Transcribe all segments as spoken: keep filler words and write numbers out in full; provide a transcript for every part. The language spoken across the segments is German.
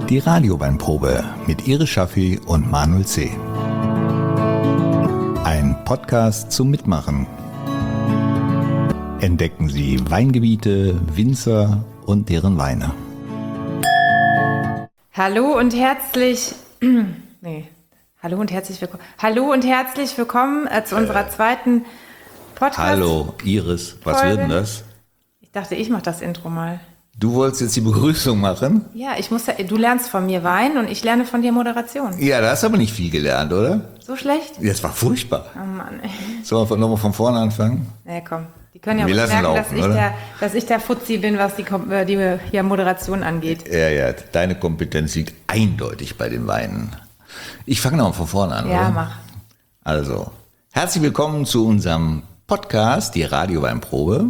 Die Radioweinprobe mit Iris Schaffi und Manuel C. Ein Podcast zum Mitmachen. Entdecken Sie Weingebiete, Winzer und deren Weine. Hallo und herzlich... nee. Hallo und herzlich willkommen. Hallo und herzlich willkommen äh, zu unserer zweiten Podcast. Hallo Iris, was wird denn das? Ich dachte, ich mache das Intro mal. Du wolltest jetzt die Begrüßung machen? Ja, ich muss ja, du lernst von mir Wein und ich lerne von dir Moderation. Ja, da hast du aber nicht viel gelernt, oder? So schlecht? Das war furchtbar. Oh Mann, ey. Sollen wir nochmal von vorne anfangen? Na komm, die können ja Wir wohl lassen merken, laufen, dass, ich oder? der, dass ich der Fuzzi bin, was die, Kom- äh, die ja, Moderation angeht. Ja, ja, deine Kompetenz liegt eindeutig bei den Weinen. Ich fange nochmal von vorne an, Ja, oder? mach. Also, herzlich willkommen zu unserem Podcast, die Radioweinprobe.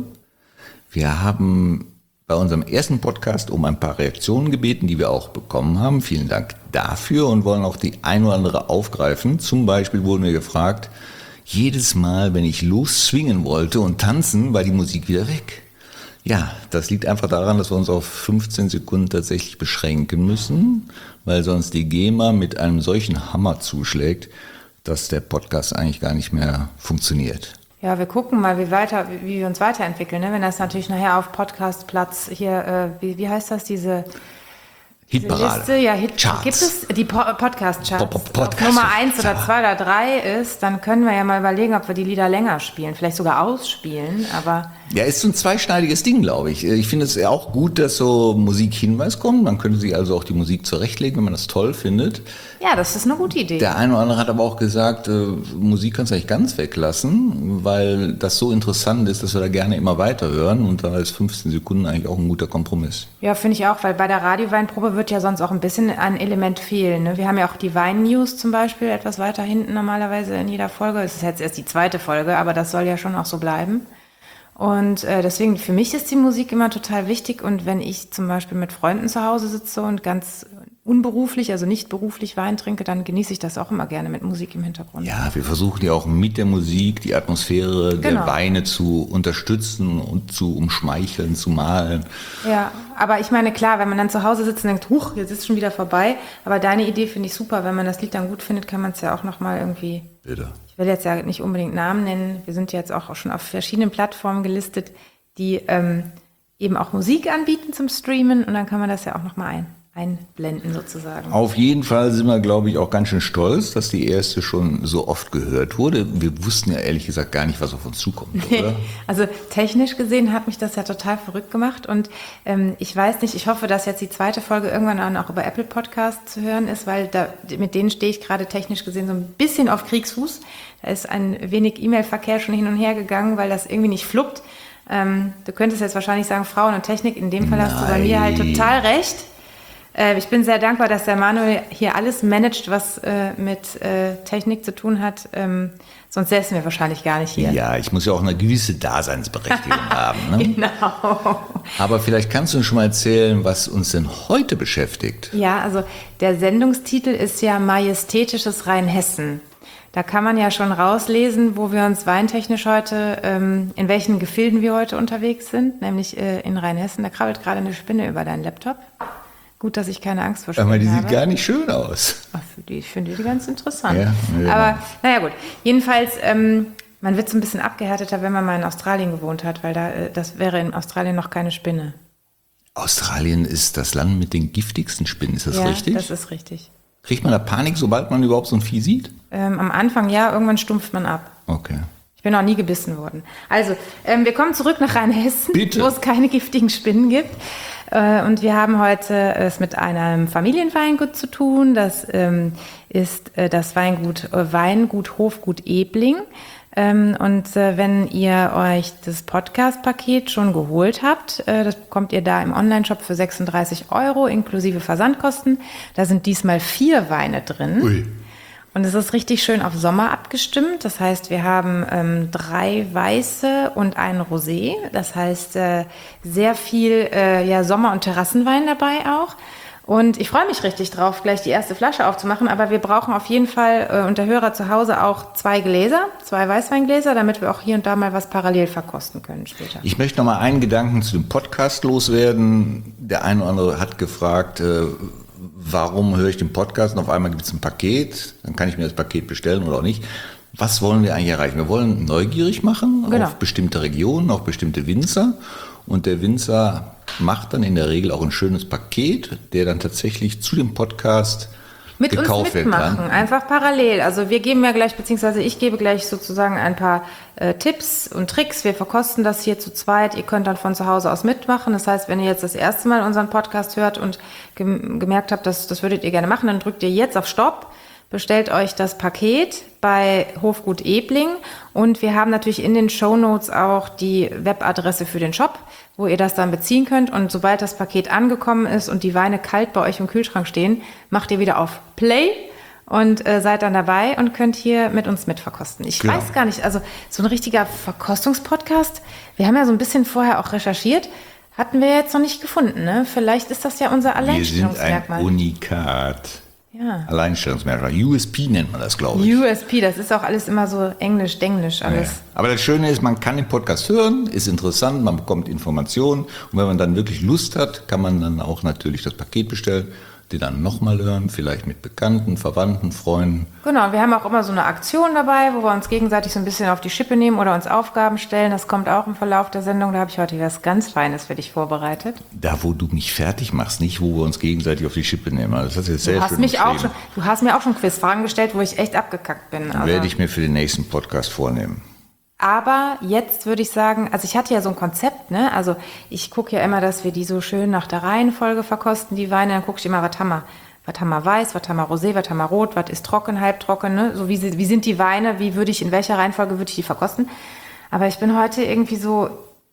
Wir haben bei unserem ersten Podcast um ein paar Reaktionen gebeten, die wir auch bekommen haben. Vielen Dank dafür und wollen auch die ein oder andere aufgreifen. Zum Beispiel wurden wir gefragt, jedes Mal, wenn ich losswingen wollte und tanzen, war die Musik wieder weg. Ja, das liegt einfach daran, dass wir uns auf fünfzehn Sekunden tatsächlich beschränken müssen, weil sonst die GEMA mit einem solchen Hammer zuschlägt, dass der Podcast eigentlich gar nicht mehr funktioniert. Ja, wir gucken mal, wie, weiter, wie, wie wir uns weiterentwickeln. Ne? Wenn das natürlich nachher auf Podcastplatz hier, äh, wie, wie heißt das, diese... Hitparade. Liste, ja, Hit Charts. Gibt es die po- Podcast-Charts? Po- po- Podcast- Auf Nummer eins oder zwei oder drei ist, dann können wir ja mal überlegen, ob wir die Lieder länger spielen, vielleicht sogar ausspielen, aber... Ja, ist so ein zweischneidiges Ding, glaube ich. Ich finde es ja auch gut, dass so Musikhinweis kommt. Man könnte sich also auch die Musik zurechtlegen, wenn man das toll findet. Ja, das ist eine gute Idee. Der eine oder andere hat aber auch gesagt, äh, Musik kannst du eigentlich ganz weglassen, weil das so interessant ist, dass wir da gerne immer weiterhören. Und dann ist fünfzehn Sekunden eigentlich auch ein guter Kompromiss. Ja, finde ich auch, weil bei der Radioweinprobe wird ja sonst auch ein bisschen ein Element fehlen. Ne? Wir haben ja auch die Wein-News zum Beispiel etwas weiter hinten normalerweise in jeder Folge. Es ist jetzt erst die zweite Folge, aber das soll ja schon auch so bleiben. Und äh, deswegen, für mich ist die Musik immer total wichtig. Und wenn ich zum Beispiel mit Freunden zu Hause sitze und ganz unberuflich, also nicht beruflich Wein trinke, dann genieße ich das auch immer gerne mit Musik im Hintergrund. Ja, wir versuchen ja auch mit der Musik die Atmosphäre Genau. der Weine zu unterstützen und zu umschmeicheln, zu malen. Ja, aber ich meine, klar, wenn man dann zu Hause sitzt und denkt, huch, jetzt ist schon wieder vorbei. Aber deine Idee finde ich super. Wenn man das Lied dann gut findet, kann man es ja auch nochmal irgendwie... Bitte. Ich will jetzt ja nicht unbedingt Namen nennen. Wir sind jetzt auch schon auf verschiedenen Plattformen gelistet, die ähm, eben auch Musik anbieten zum Streamen. Und dann kann man das ja auch nochmal ein, einblenden sozusagen. Auf jeden Fall sind wir, glaube ich, auch ganz schön stolz, dass die erste schon so oft gehört wurde. Wir wussten ja ehrlich gesagt gar nicht, was auf uns zukommt, oder? Also technisch gesehen hat mich das ja total verrückt gemacht. Und ähm, ich weiß nicht, ich hoffe, dass jetzt die zweite Folge irgendwann dann auch über Apple Podcasts zu hören ist, weil da, mit denen stehe ich gerade technisch gesehen so ein bisschen auf Kriegsfuß. Da ist ein wenig E-Mail-Verkehr schon hin und her gegangen, weil das irgendwie nicht fluppt. Ähm, du könntest jetzt wahrscheinlich sagen, Frauen und Technik. In dem Fall hast du bei mir halt total recht. Äh, ich bin sehr dankbar, dass der Manuel hier alles managt, was äh, mit äh, Technik zu tun hat. Ähm, sonst säßen wir wahrscheinlich gar nicht hier. Ja, ich muss ja auch eine gewisse Daseinsberechtigung haben. Ne? Genau. Aber vielleicht kannst du uns schon mal erzählen, was uns denn heute beschäftigt. Ja, also der Sendungstitel ist ja Majestätisches Rheinhessen. Da kann man ja schon rauslesen, wo wir uns weintechnisch heute, ähm, in welchen Gefilden wir heute unterwegs sind, nämlich äh, in Rheinhessen. Da krabbelt gerade eine Spinne über deinen Laptop. Gut, dass ich keine Angst vor Spinnen Aber die habe. sieht gar nicht schön aus. Ach, für die, ich finde die ganz interessant. Ja, ja. Aber naja gut, jedenfalls, ähm, man wird so ein bisschen abgehärteter, wenn man mal in Australien gewohnt hat, weil da, äh, das wäre in Australien noch keine Spinne. Australien ist das Land mit den giftigsten Spinnen, ist das ja, richtig? das ist richtig. Kriegt man da Panik, sobald man überhaupt so ein Vieh sieht? Ähm, am Anfang ja, irgendwann stumpft man ab. Okay. Ich bin auch nie gebissen worden. Also, ähm, wir kommen zurück nach Rheinhessen, Bitte. wo es keine giftigen Spinnen gibt. Äh, und wir haben heute es mit einem Familienweingut zu tun. Das ähm, ist äh, das Weingut äh, Weingut Hofgut Ebling. Ähm, und äh, wenn ihr euch das Podcast-Paket schon geholt habt, äh, das bekommt ihr da im Onlineshop für sechsunddreißig Euro inklusive Versandkosten. Da sind diesmal vier Weine drin. Ui. Und es ist richtig schön auf Sommer abgestimmt. Das heißt, wir haben ähm, drei Weiße und einen Rosé. Das heißt, äh, sehr viel äh, ja, Sommer- und Terrassenwein dabei auch. Und ich freue mich richtig drauf, gleich die erste Flasche aufzumachen. Aber wir brauchen auf jeden Fall äh, unter Hörer zu Hause auch zwei Gläser, zwei Weißweingläser, damit wir auch hier und da mal was parallel verkosten können später. Ich möchte noch mal einen Gedanken zu dem Podcast loswerden. Der eine oder andere hat gefragt, äh, warum höre ich den Podcast und auf einmal gibt es ein Paket, dann kann ich mir das Paket bestellen oder auch nicht. Was wollen wir eigentlich erreichen? Wir wollen neugierig machen Genau. auf bestimmte Regionen, auf bestimmte Winzer. Und der Winzer macht dann in der Regel auch ein schönes Paket, der dann tatsächlich zu dem Podcast mit gekauft uns werden mitmachen, kann. einfach parallel. Also wir geben ja gleich, beziehungsweise ich gebe gleich sozusagen ein paar äh, Tipps und Tricks. Wir verkosten das hier zu zweit. Ihr könnt dann von zu Hause aus mitmachen. Das heißt, wenn ihr jetzt das erste Mal unseren Podcast hört und gem- gemerkt habt, dass, das würdet ihr gerne machen, dann drückt ihr jetzt auf Stopp, bestellt euch das Paket bei Hofgut Ebling und wir haben natürlich in den Shownotes auch die Webadresse für den Shop, wo ihr das dann beziehen könnt und sobald das Paket angekommen ist und die Weine kalt bei euch im Kühlschrank stehen, macht ihr wieder auf Play und äh, seid dann dabei und könnt hier mit uns mitverkosten. Ich Genau. weiß gar nicht, also so ein richtiger Verkostungspodcast, wir haben ja so ein bisschen vorher auch recherchiert, hatten wir jetzt noch nicht gefunden, ne? Vielleicht ist das ja unser Wir sind ein Alleinstellungsmerkmal. Unikat. Ja. Alleinstellungsmerkmal. U S P nennt man das, glaube ich. U S P, das ist auch alles immer so englisch, denglisch alles. Ja. Aber das Schöne ist, man kann den Podcast hören, ist interessant, man bekommt Informationen und wenn man dann wirklich Lust hat, kann man dann auch natürlich das Paket bestellen, die dann nochmal hören, vielleicht mit Bekannten, Verwandten, Freunden. Genau, wir haben auch immer so eine Aktion dabei, wo wir uns gegenseitig so ein bisschen auf die Schippe nehmen oder uns Aufgaben stellen. Das kommt auch im Verlauf der Sendung. Da habe ich heute was ganz Feines für dich vorbereitet. Da, wo du mich fertig machst, nicht, wo wir uns gegenseitig auf die Schippe nehmen. Also das hast du jetzt sehr Du hast, schön mich auch beschrieben. schon, du hast mir auch schon Quizfragen gestellt, wo ich echt abgekackt bin. Dann werde ich mir für den nächsten Podcast vornehmen. Aber jetzt würde ich sagen, also ich hatte ja so ein Konzept, ne? Also ich gucke ja immer, dass wir die so schön nach der Reihenfolge verkosten, die Weine. Dann gucke ich immer, was haben wir? Was haben wir weiß, was haben wir rosé, was haben wir rot, was ist trocken, halbtrocken, ne? So wie, sie- wie sind die Weine, wie würde ich, in welcher Reihenfolge würde ich die verkosten? Aber ich bin heute irgendwie so,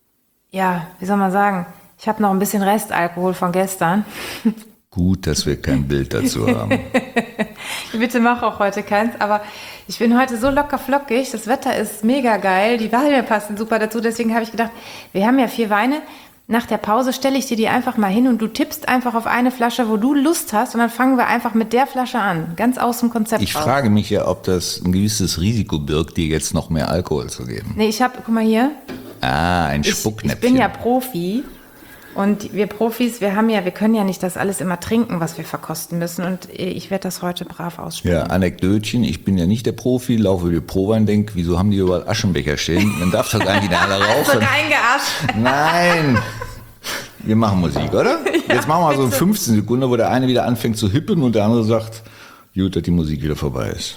ja, wie soll man sagen, ich habe noch ein bisschen Restalkohol von gestern. Gut, dass wir kein Bild dazu haben. Bitte mach auch heute keins, aber ich bin heute so locker flockig, das Wetter ist mega geil, die Weine passen super dazu, deswegen habe ich gedacht, wir haben ja vier Weine, nach der Pause stelle ich dir die einfach mal hin und du tippst einfach auf eine Flasche, wo du Lust hast und dann fangen wir einfach mit der Flasche an, ganz aus dem Konzept Ich raus. frage mich ja, ob das ein gewisses Risiko birgt, dir jetzt noch mehr Alkohol zu geben. Nee, ich habe, guck mal hier, Ah, ein ich, ich Spucknäpfchen. bin ja Profi. Und wir Profis, wir haben ja, wir können ja nicht das alles immer trinken, was wir verkosten müssen. Und ich werde das heute brav ausspielen. Ja, Anekdötchen, ich bin ja nicht der Profi, laufe über die Prowein, denke, wieso haben die überall Aschenbecher stehen? Dann darf das eigentlich nicht alle So rauchen. reingearscht. Nein! Wir machen Musik, oder? Jetzt machen wir mal so in fünfzehn Sekunden, wo der eine wieder anfängt zu hippen und der andere sagt, gut, dass die Musik wieder vorbei ist.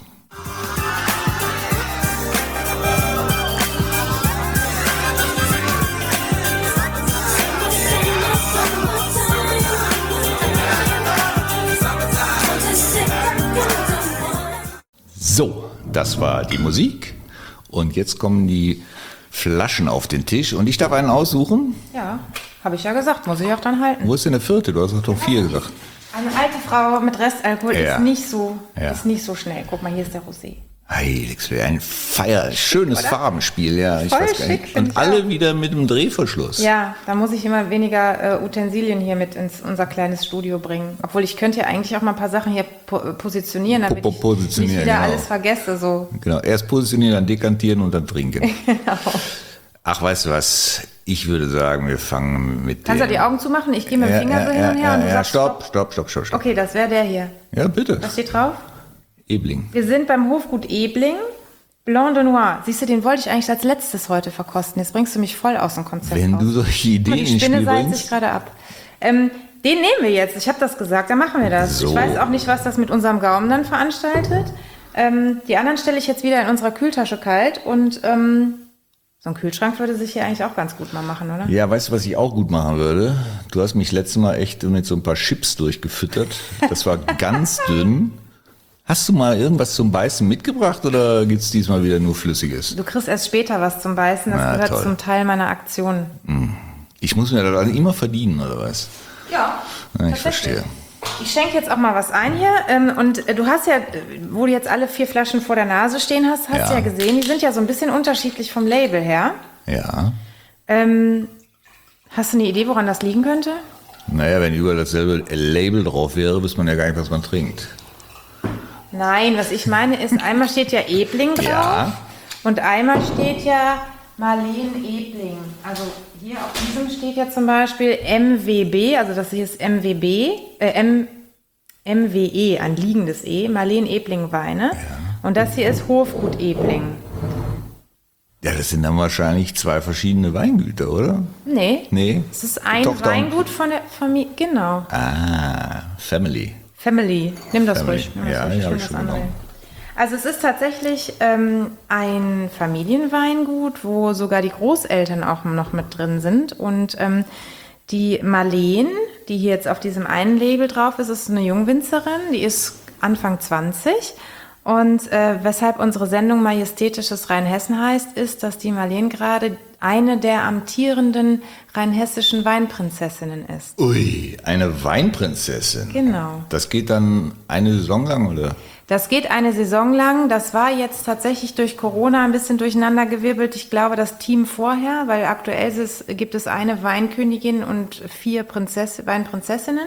So, das war die Musik. Und jetzt kommen die Flaschen auf den Tisch. Und ich darf einen aussuchen. Ja, habe ich ja gesagt, muss ich auch dann halten. Wo ist denn der vierte? Du hast doch vier gesagt. Eine alte Frau mit Restalkohol Ja. ist nicht so, Ja. ist nicht so schnell. Guck mal, hier ist der Rosé. Heiliges, ein Feier, schönes Oder? Farbenspiel, ja. Ich Voll weiß gar schick, nicht. find Und ich alle auch. wieder mit dem Drehverschluss. Ja, da muss ich immer weniger äh, Utensilien hier mit ins unser kleines Studio bringen. Obwohl ich könnte ja eigentlich auch mal ein paar Sachen hier po positionieren, damit Po- po- positionieren, ich nicht wieder genau. alles vergesse. So. Genau, erst positionieren, dann dekantieren und dann trinken. Genau. Ach, weißt du was? Ich würde sagen, wir fangen mit Kannst du dem... die Augen zumachen? Ich gehe mit dem ja, Finger ja, so hin ja, und her ja, und du ja, sagst stopp, stopp, stopp, stopp, stopp. Okay, das wäre der hier. Ja, bitte. Was steht drauf? Ebling. Wir sind beim Hofgut Ebling. Blanc de Noir. Siehst du, den wollte ich eigentlich als letztes heute verkosten. Jetzt bringst du mich voll aus dem Konzept Wenn raus. du solche Ideen Die ins Spinne Spiel seilt sich bringst... gerade ab. Ähm, den nehmen wir jetzt. Ich habe das gesagt. Dann machen wir das. So. Ich weiß auch nicht, was das mit unserem Gaumen dann veranstaltet. Ähm, die anderen stelle ich jetzt wieder in unserer Kühltasche kalt. Und ähm, so ein Kühlschrank würde sich hier eigentlich auch ganz gut mal machen, oder? Ja, weißt du, was ich auch gut machen würde? Du hast mich letztes Mal echt mit so ein paar Chips durchgefüttert. Das war ganz dünn. Hast du mal irgendwas zum Beißen mitgebracht oder gibt's diesmal wieder nur Flüssiges? Du kriegst erst später was zum Beißen. Das Na, gehört toll. zum Teil meiner Aktion. Ich muss mir das immer verdienen, oder was? Ja, Ja, ich tatsächlich. verstehe. Ich schenke jetzt auch mal was ein hier. Ähm, und äh, du hast ja, äh, wo du jetzt alle vier Flaschen vor der Nase stehen hast, hast Ja. du ja gesehen, die sind ja so ein bisschen unterschiedlich vom Label her. Ja. Ähm, hast du eine Idee, woran das liegen könnte? Naja, wenn überall dasselbe Label drauf wäre, wüsste man ja gar nicht, was man trinkt. Nein, was ich meine ist, einmal steht ja Ebling drauf Ja. und einmal steht ja Marleen Ebling. Also hier auf diesem steht ja zum Beispiel M W B, also das hier ist M W B, äh, M, M W E, ein liegendes E, Marleen Ebling Weine. Ja. Und das hier ist Hofgut Ebling. Ja, das sind dann wahrscheinlich zwei verschiedene Weingüter, oder? Nee. Nee. Es ist ein Tochter Weingut von der Familie, genau. Ah, Family. Family. Nimm das Family. ruhig. Nimm das ja, ruhig. ja, Ich schon das andere. genommen. Also es ist tatsächlich ähm, ein Familienweingut, wo sogar die Großeltern auch noch mit drin sind. Und ähm, die Marleen, die hier jetzt auf diesem einen Label drauf ist, ist eine Jungwinzerin, die ist Anfang zwanzig. Und äh, weshalb unsere Sendung Majestätisches Rheinhessen heißt, ist, dass die Marleen gerade eine der amtierenden rheinhessischen Weinprinzessinnen ist. Ui, eine Weinprinzessin. Genau. Das geht dann eine Saison lang, oder? Das geht eine Saison lang. Das war jetzt tatsächlich durch Corona ein bisschen durcheinandergewirbelt. Ich glaube, das Team vorher, weil aktuell ist es, gibt es eine Weinkönigin und vier Prinzess, Weinprinzessinnen.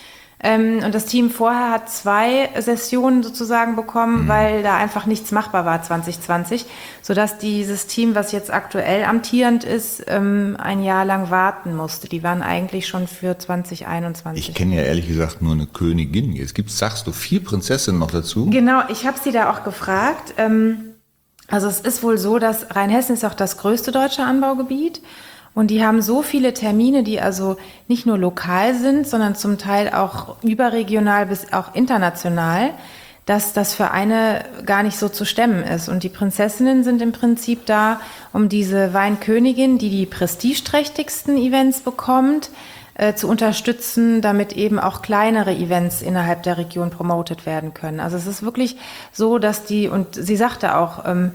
Ähm, und das Team vorher hat zwei Sessionen sozusagen bekommen, mhm. weil da einfach nichts machbar war zwanzig zwanzig, sodass dieses Team, was jetzt aktuell amtierend ist, ähm, ein Jahr lang warten musste. Die waren eigentlich schon für zwanzig einundzwanzig. Ich kenne ja ehrlich gesagt nur eine Königin. Jetzt gibt's, sagst du, vier Prinzessinnen noch dazu? Genau, ich habe sie da auch gefragt. Ähm, also es ist wohl so, dass Rheinhessen ist auch das größte deutsche Anbaugebiet. Und die haben so viele Termine, die also nicht nur lokal sind, sondern zum Teil auch überregional bis auch international, dass das für eine gar nicht so zu stemmen ist. Und die Prinzessinnen sind im Prinzip da, um diese Weinkönigin, die die prestigeträchtigsten Events bekommt, äh, zu unterstützen, damit eben auch kleinere Events innerhalb der Region promotet werden können. Also es ist wirklich so, dass die, und sie sagte auch, ähm,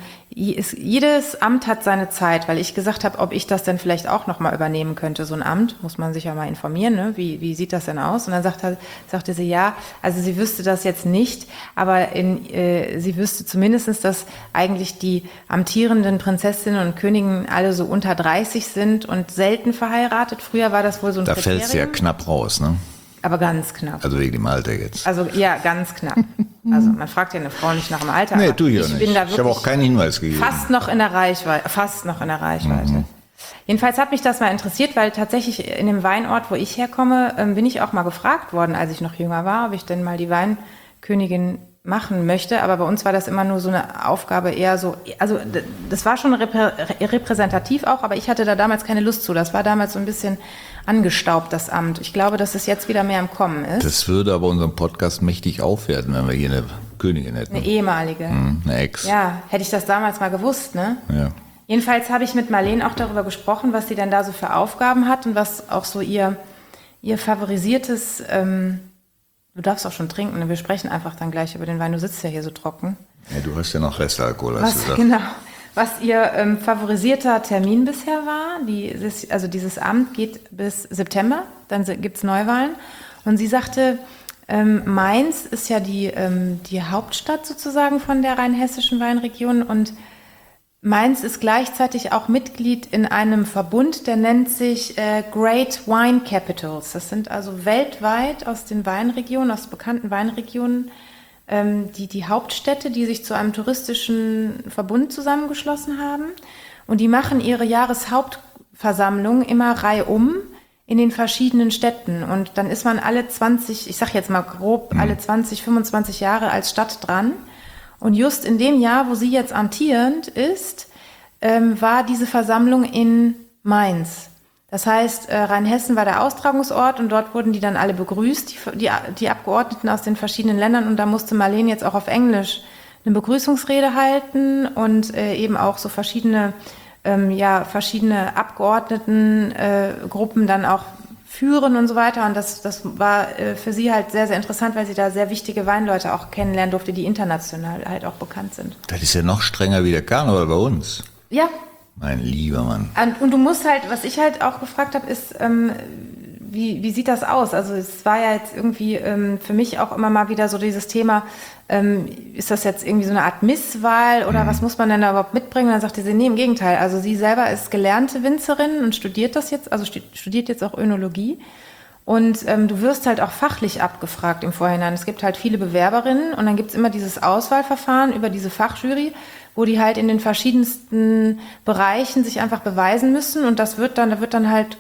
jedes Amt hat seine Zeit, weil ich gesagt habe, ob ich das denn vielleicht auch noch mal übernehmen könnte, so ein Amt, muss man sich ja mal informieren, ne? wie, wie sieht das denn aus? Und dann sagte, sagte sie, ja, also sie wüsste das jetzt nicht, aber in, äh, sie wüsste zumindestens, dass eigentlich die amtierenden Prinzessinnen und Königen alle so unter dreißig sind und selten verheiratet. Früher war das wohl so ein Da Kriterium. fällt es ja knapp raus, ne? Aber ganz knapp. Also wegen dem Alter jetzt. Also ja, ganz knapp. Also man fragt ja eine Frau nicht nach dem Alter. Nee, tu ich auch ich nicht. Bin da ich habe auch keinen Hinweis gegeben. Fast noch in der Reichweite. Fast noch in der Reichweite. Mhm. Jedenfalls hat mich das mal interessiert, weil tatsächlich in dem Weinort, wo ich herkomme, bin ich auch mal gefragt worden, als ich noch jünger war, ob ich denn mal die Weinkönigin machen möchte. Aber bei uns war das immer nur so eine Aufgabe eher so, also das war schon reprä- repräsentativ auch, aber ich hatte da damals keine Lust zu. Das war damals so ein bisschen angestaubt, das Amt. Ich glaube, dass es jetzt wieder mehr im Kommen ist. Das würde aber unseren Podcast mächtig aufwerten, wenn wir hier eine Königin hätten. Eine ehemalige. Hm, eine Ex. Ja, hätte ich das damals mal gewusst, ne? Ja. Jedenfalls habe ich mit Marleen auch darüber gesprochen, was sie denn da so für Aufgaben hat und was auch so ihr, ihr favorisiertes, ähm, du darfst auch schon trinken, ne? Wir sprechen einfach dann gleich über den Wein, du sitzt ja hier so trocken. Ja, du hast ja noch Restalkohol, hast Was, du gesagt. genau, was ihr ähm, favorisierter Termin bisher war, die, also dieses Amt geht bis September, dann gibt es Neuwahlen. Und sie sagte, ähm, Mainz ist ja die, ähm, die Hauptstadt sozusagen von der rheinhessischen Weinregion und Mainz ist gleichzeitig auch Mitglied in einem Verbund, der nennt sich äh, Great Wine Capitals. Das sind also weltweit aus den Weinregionen, aus bekannten Weinregionen, ähm, die, die Hauptstädte, die sich zu einem touristischen Verbund zusammengeschlossen haben. Und die machen ihre Jahreshauptversammlung immer reihum in den verschiedenen Städten. Und dann ist man alle zwanzig, ich sag jetzt mal grob, mhm. alle zwanzig, fünfundzwanzig Jahre als Stadt dran. Und just in dem Jahr, wo sie jetzt amtierend ist, ähm, war diese Versammlung in Mainz. Das heißt, äh, Rheinhessen war der Austragungsort und dort wurden die dann alle begrüßt, die, die, die Abgeordneten aus den verschiedenen Ländern. Und da musste Marleen jetzt auch auf Englisch eine Begrüßungsrede halten und äh, eben auch so verschiedene, ähm, ja, verschiedene Abgeordnetengruppen äh, dann auch führen und so weiter. Und das, das war äh, für sie halt sehr, sehr interessant, weil sie da sehr wichtige Weinleute auch kennenlernen durfte, die international halt auch bekannt sind. Das ist ja noch strenger wie der Karneval bei uns. Ja. Mein lieber Mann. Und, und du musst halt, was ich halt auch gefragt habe, ist, ähm, wie, wie sieht das aus? Also es war ja jetzt irgendwie ähm, für mich auch immer mal wieder so dieses Thema, ähm, ist das jetzt irgendwie so eine Art Misswahl oder mhm. was muss man denn da überhaupt mitbringen? Und dann sagte sie, nee, im Gegenteil. Also sie selber ist gelernte Winzerin und studiert das jetzt, also studiert jetzt auch Önologie. Und ähm, du wirst halt auch fachlich abgefragt im Vorhinein. Es gibt halt viele Bewerberinnen und dann gibt es immer dieses Auswahlverfahren über diese Fachjury, wo die halt in den verschiedensten Bereichen sich einfach beweisen müssen. Und das wird dann, da wird dann halt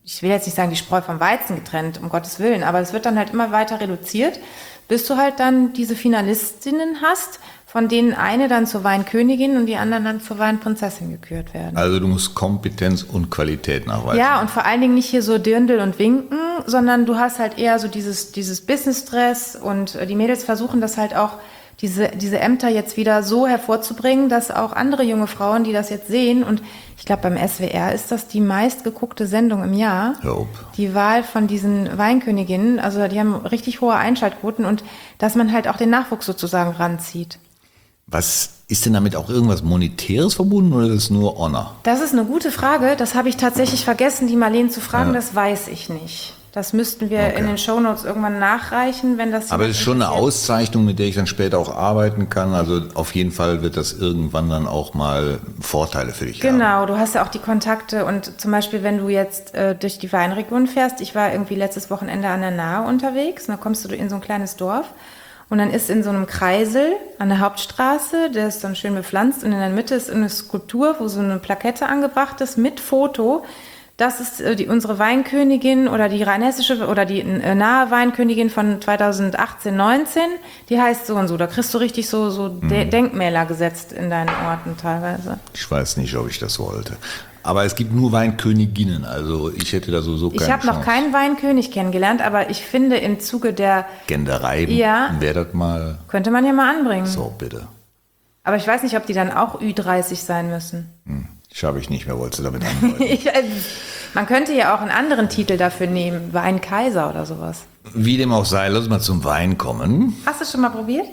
ich will jetzt nicht sagen, die Spreu vom Weizen getrennt, um Gottes Willen, aber es wird dann halt immer weiter reduziert, bis du halt dann diese Finalistinnen hast, von denen eine dann zur Weinkönigin und die anderen dann zur Weinprinzessin gekürt werden. Also du musst Kompetenz und Qualität nachweisen. Ja, und vor allen Dingen nicht hier so Dirndl und Winken, sondern du hast halt eher so dieses, dieses Business-Stress und die Mädels versuchen das halt auch, diese, diese Ämter jetzt wieder so hervorzubringen, dass auch andere junge Frauen, die das jetzt sehen, und ich glaube beim S W R ist das die meistgeguckte Sendung im Jahr, Hope. die Wahl von diesen Weinköniginnen, also die haben richtig hohe Einschaltquoten und dass man halt auch den Nachwuchs sozusagen ranzieht. Was ist denn damit auch irgendwas Monetäres verbunden oder ist es nur Honor? Das ist eine gute Frage, das habe ich tatsächlich vergessen, die Marlene zu fragen, ja. Das weiß ich nicht. Das müssten wir okay. in den Shownotes irgendwann nachreichen, wenn das... Aber es ist schon eine Auszeichnung, mit der ich dann später auch arbeiten kann. Also auf jeden Fall wird das irgendwann dann auch mal Vorteile für dich haben. Genau, du hast ja auch die Kontakte und zum Beispiel, wenn du jetzt äh, durch die Weinregion fährst, ich war irgendwie letztes Wochenende an der Nahe unterwegs, und da kommst du in so ein kleines Dorf und dann ist in so einem Kreisel an der Hauptstraße, der ist dann schön bepflanzt und in der Mitte ist eine Skulptur, wo so eine Plakette angebracht ist mit Foto. Das ist äh, die, unsere Weinkönigin oder die rheinhessische oder die äh, nahe Weinkönigin von zweitausendachtzehn, neunzehn. Die heißt so und so. Da kriegst du richtig so, so hm. De- Denkmäler gesetzt in deinen Orten teilweise. Ich weiß nicht, ob ich das wollte. Aber es gibt nur Weinköniginnen. Also ich hätte da sowieso keine Ich habe noch keinen Weinkönig kennengelernt, aber ich finde im Zuge der... Genderei ja, wäre das mal... Könnte man ja mal anbringen. So, bitte. Aber ich weiß nicht, ob die dann auch Ü dreißig sein müssen. Hm. Schaffe ich nicht mehr, wolltest du damit andeuten? ich, äh, man könnte ja auch einen anderen Titel dafür nehmen, Weinkaiser oder sowas. Wie dem auch sei, lass uns mal zum Wein kommen. Hast du schon mal probiert?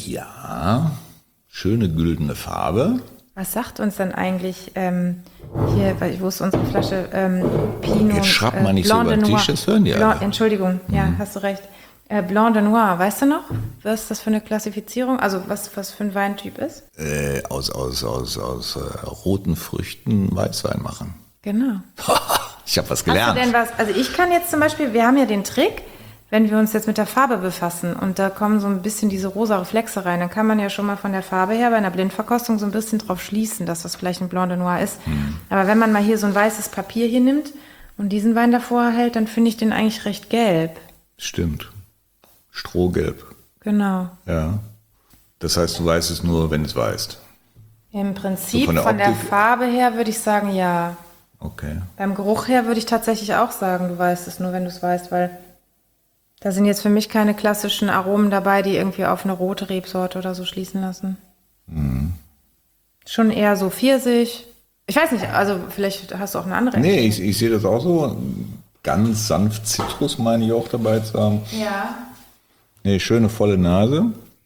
Ja, schöne güldene Farbe. Was sagt uns dann eigentlich, ähm, hier, wo ist unsere Flasche, ähm, Pinot? Jetzt schreibt man äh, nicht so über den Tisch, das hören die Blanc, alle. Entschuldigung, mhm. ja, hast du recht. Äh, Blanc de Noir, weißt du noch, was das für eine Klassifizierung, also was, was für ein Weintyp ist? Äh, aus aus, aus, aus äh, roten Früchten Weißwein machen. Genau. Ich habe was gelernt. Hast du denn was, also ich kann jetzt zum Beispiel, wir haben ja den Trick, wenn wir uns jetzt mit der Farbe befassen und da kommen so ein bisschen diese rosa Reflexe rein, dann kann man ja schon mal von der Farbe her bei einer Blindverkostung so ein bisschen drauf schließen, dass das vielleicht ein Blanc de Noir ist. Hm. Aber wenn man mal hier so ein weißes Papier hier nimmt und diesen Wein davor hält, dann finde ich den eigentlich recht gelb. Stimmt. Strohgelb. Genau. Ja. Das heißt, du weißt es nur, wenn du es weißt. Im Prinzip, so von, der, von der Farbe her würde ich sagen, ja. Okay. Beim Geruch her würde ich tatsächlich auch sagen, du weißt es nur, wenn du es weißt, weil da sind jetzt für mich keine klassischen Aromen dabei, die irgendwie auf eine rote Rebsorte oder so schließen lassen. Mhm. Schon eher so Pfirsich. Ich weiß nicht, also vielleicht hast du auch eine andere. Nee, ich, ich sehe das auch so. Ganz sanft Zitrus meine ich auch dabei zu haben. Ja. Nee, schöne volle Nase.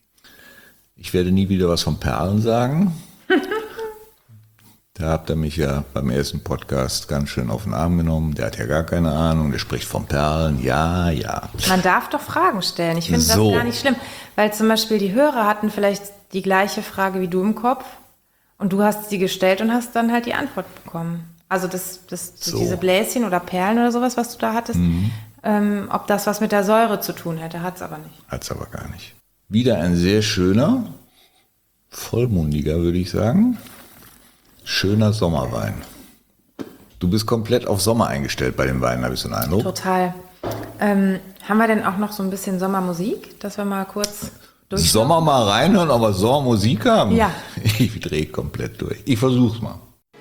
Ich werde nie wieder was von Perlen sagen. Da habt ihr mich ja beim ersten Podcast ganz schön auf den Arm genommen. Der hat ja gar keine Ahnung, der spricht von Perlen. Ja, ja. Man darf doch Fragen stellen. Ich finde so. das gar nicht schlimm. Weil zum Beispiel die Hörer hatten vielleicht die gleiche Frage wie du im Kopf und du hast sie gestellt und hast dann halt die Antwort bekommen. Also das, das, so. diese Bläschen oder Perlen oder sowas, was du da hattest, mhm. ähm, ob das was mit der Säure zu tun hätte, hat es aber nicht. Hat es aber gar nicht. Wieder ein sehr schöner, vollmundiger würde ich sagen, schöner Sommerwein. Du bist komplett auf Sommer eingestellt bei den Weinen, habe ich so einen Eindruck. Total. Ähm, haben wir denn auch noch so ein bisschen Sommermusik, dass wir mal kurz durch. Sommer mal reinhören, aber Sommermusik haben? Ja. Ich drehe komplett durch. Ich versuch's mal.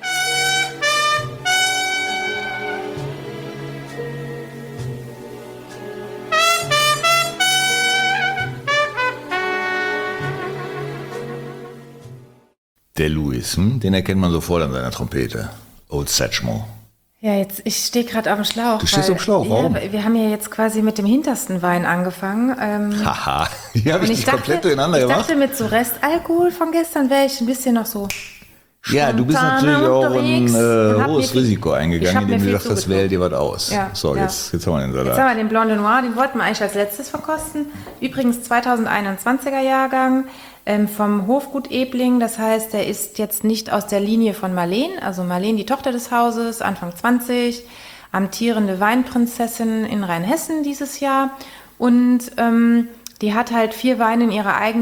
Der Louis, hm? Den erkennt man sofort an seiner Trompete. Old Satchmo. Ja, jetzt, ich stehe gerade auf dem Schlauch. Du stehst auf dem Schlauch, warum? Ja, wir haben ja jetzt quasi mit dem hintersten Wein angefangen. Ähm, Haha, hier habe ich dich dachte, komplett durcheinander ich gemacht. Ich dachte, mit so Restalkohol von gestern wäre ich ein bisschen noch so ja, du bist natürlich auch ein äh, hohes viel, Risiko eingegangen, indem du gesagt hast, wähl dir was aus. Ja, so, ja. Jetzt, jetzt haben wir den Salat. Jetzt haben wir den Blanc de Noir, den wollten wir eigentlich als letztes verkosten. Übrigens zweitausendeinundzwanziger Jahrgang ähm, vom Hofgut Ebling. Das heißt, der ist jetzt nicht aus der Linie von Marlene. Also Marlene, die Tochter des Hauses, Anfang zwanzig, amtierende Weinprinzessin in Rheinhessen dieses Jahr. Und ähm, die hat halt vier Weine in ihrer eigenen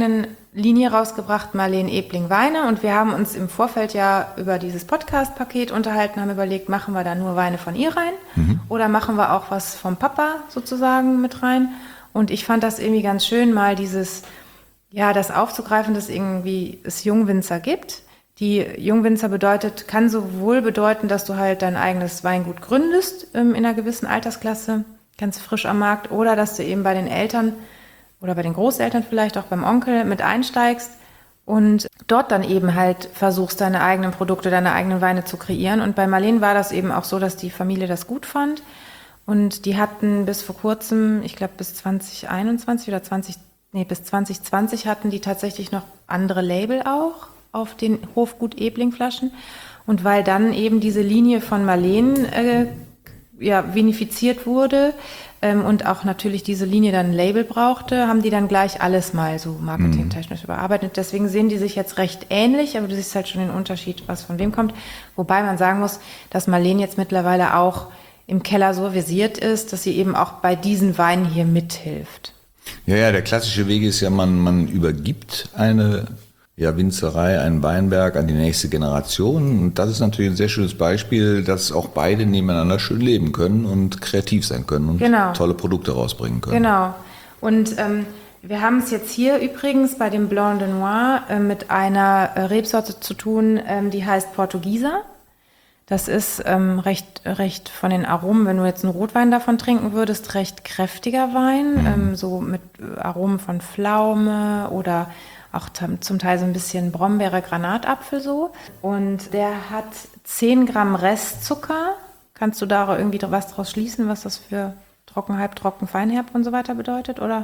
Linie rausgebracht, Marleen Ebling Weine. Und wir haben uns im Vorfeld ja über dieses Podcast-Paket unterhalten, haben überlegt, machen wir da nur Weine von ihr rein mhm. oder machen wir auch was vom Papa sozusagen mit rein. Und ich fand das irgendwie ganz schön, mal dieses, ja, das aufzugreifen, dass irgendwie es Jungwinzer gibt. Die Jungwinzer bedeutet, kann sowohl bedeuten, dass du halt dein eigenes Weingut gründest ähm, in einer gewissen Altersklasse, ganz frisch am Markt, oder dass du eben bei den Eltern oder bei den Großeltern vielleicht auch beim Onkel mit einsteigst und dort dann eben halt versuchst, deine eigenen Produkte, deine eigenen Weine zu kreieren. Und bei Marleen war das eben auch so, dass die Familie das gut fand. Und die hatten bis vor kurzem, ich glaube bis zwanzig einundzwanzig oder zwanzig, nee, bis zwanzig zwanzig hatten die tatsächlich noch andere Label auch auf den Hofgut Ebling Flaschen. Und weil dann eben diese Linie von Marleen äh, ja, vinifiziert wurde, und auch natürlich diese Linie dann ein Label brauchte, haben die dann gleich alles mal so marketingtechnisch mhm. überarbeitet. Deswegen sehen die sich jetzt recht ähnlich, aber du siehst halt schon den Unterschied, was von wem kommt. Wobei man sagen muss, dass Marleen jetzt mittlerweile auch im Keller so versiert ist, dass sie eben auch bei diesen Weinen hier mithilft. Ja, ja, der klassische Weg ist ja, man, man übergibt eine ja, Winzerei, einen Weinberg an die nächste Generation. Und das ist natürlich ein sehr schönes Beispiel, dass auch beide nebeneinander schön leben können und kreativ sein können und genau. tolle Produkte rausbringen können. Genau. Und ähm, wir haben es jetzt hier übrigens bei dem Blanc de Noir äh, mit einer äh, Rebsorte zu tun, ähm, die heißt Portugieser. Das ist ähm, recht, recht von den Aromen, wenn du jetzt einen Rotwein davon trinken würdest, recht kräftiger Wein, mhm. ähm, so mit Aromen von Pflaume oder auch zum Teil so ein bisschen Brombeere, Granatapfel so. Und der hat zehn Gramm Restzucker. Kannst du da irgendwie was draus schließen, was das für trocken, halbtrocken, feinherb und so weiter bedeutet, oder?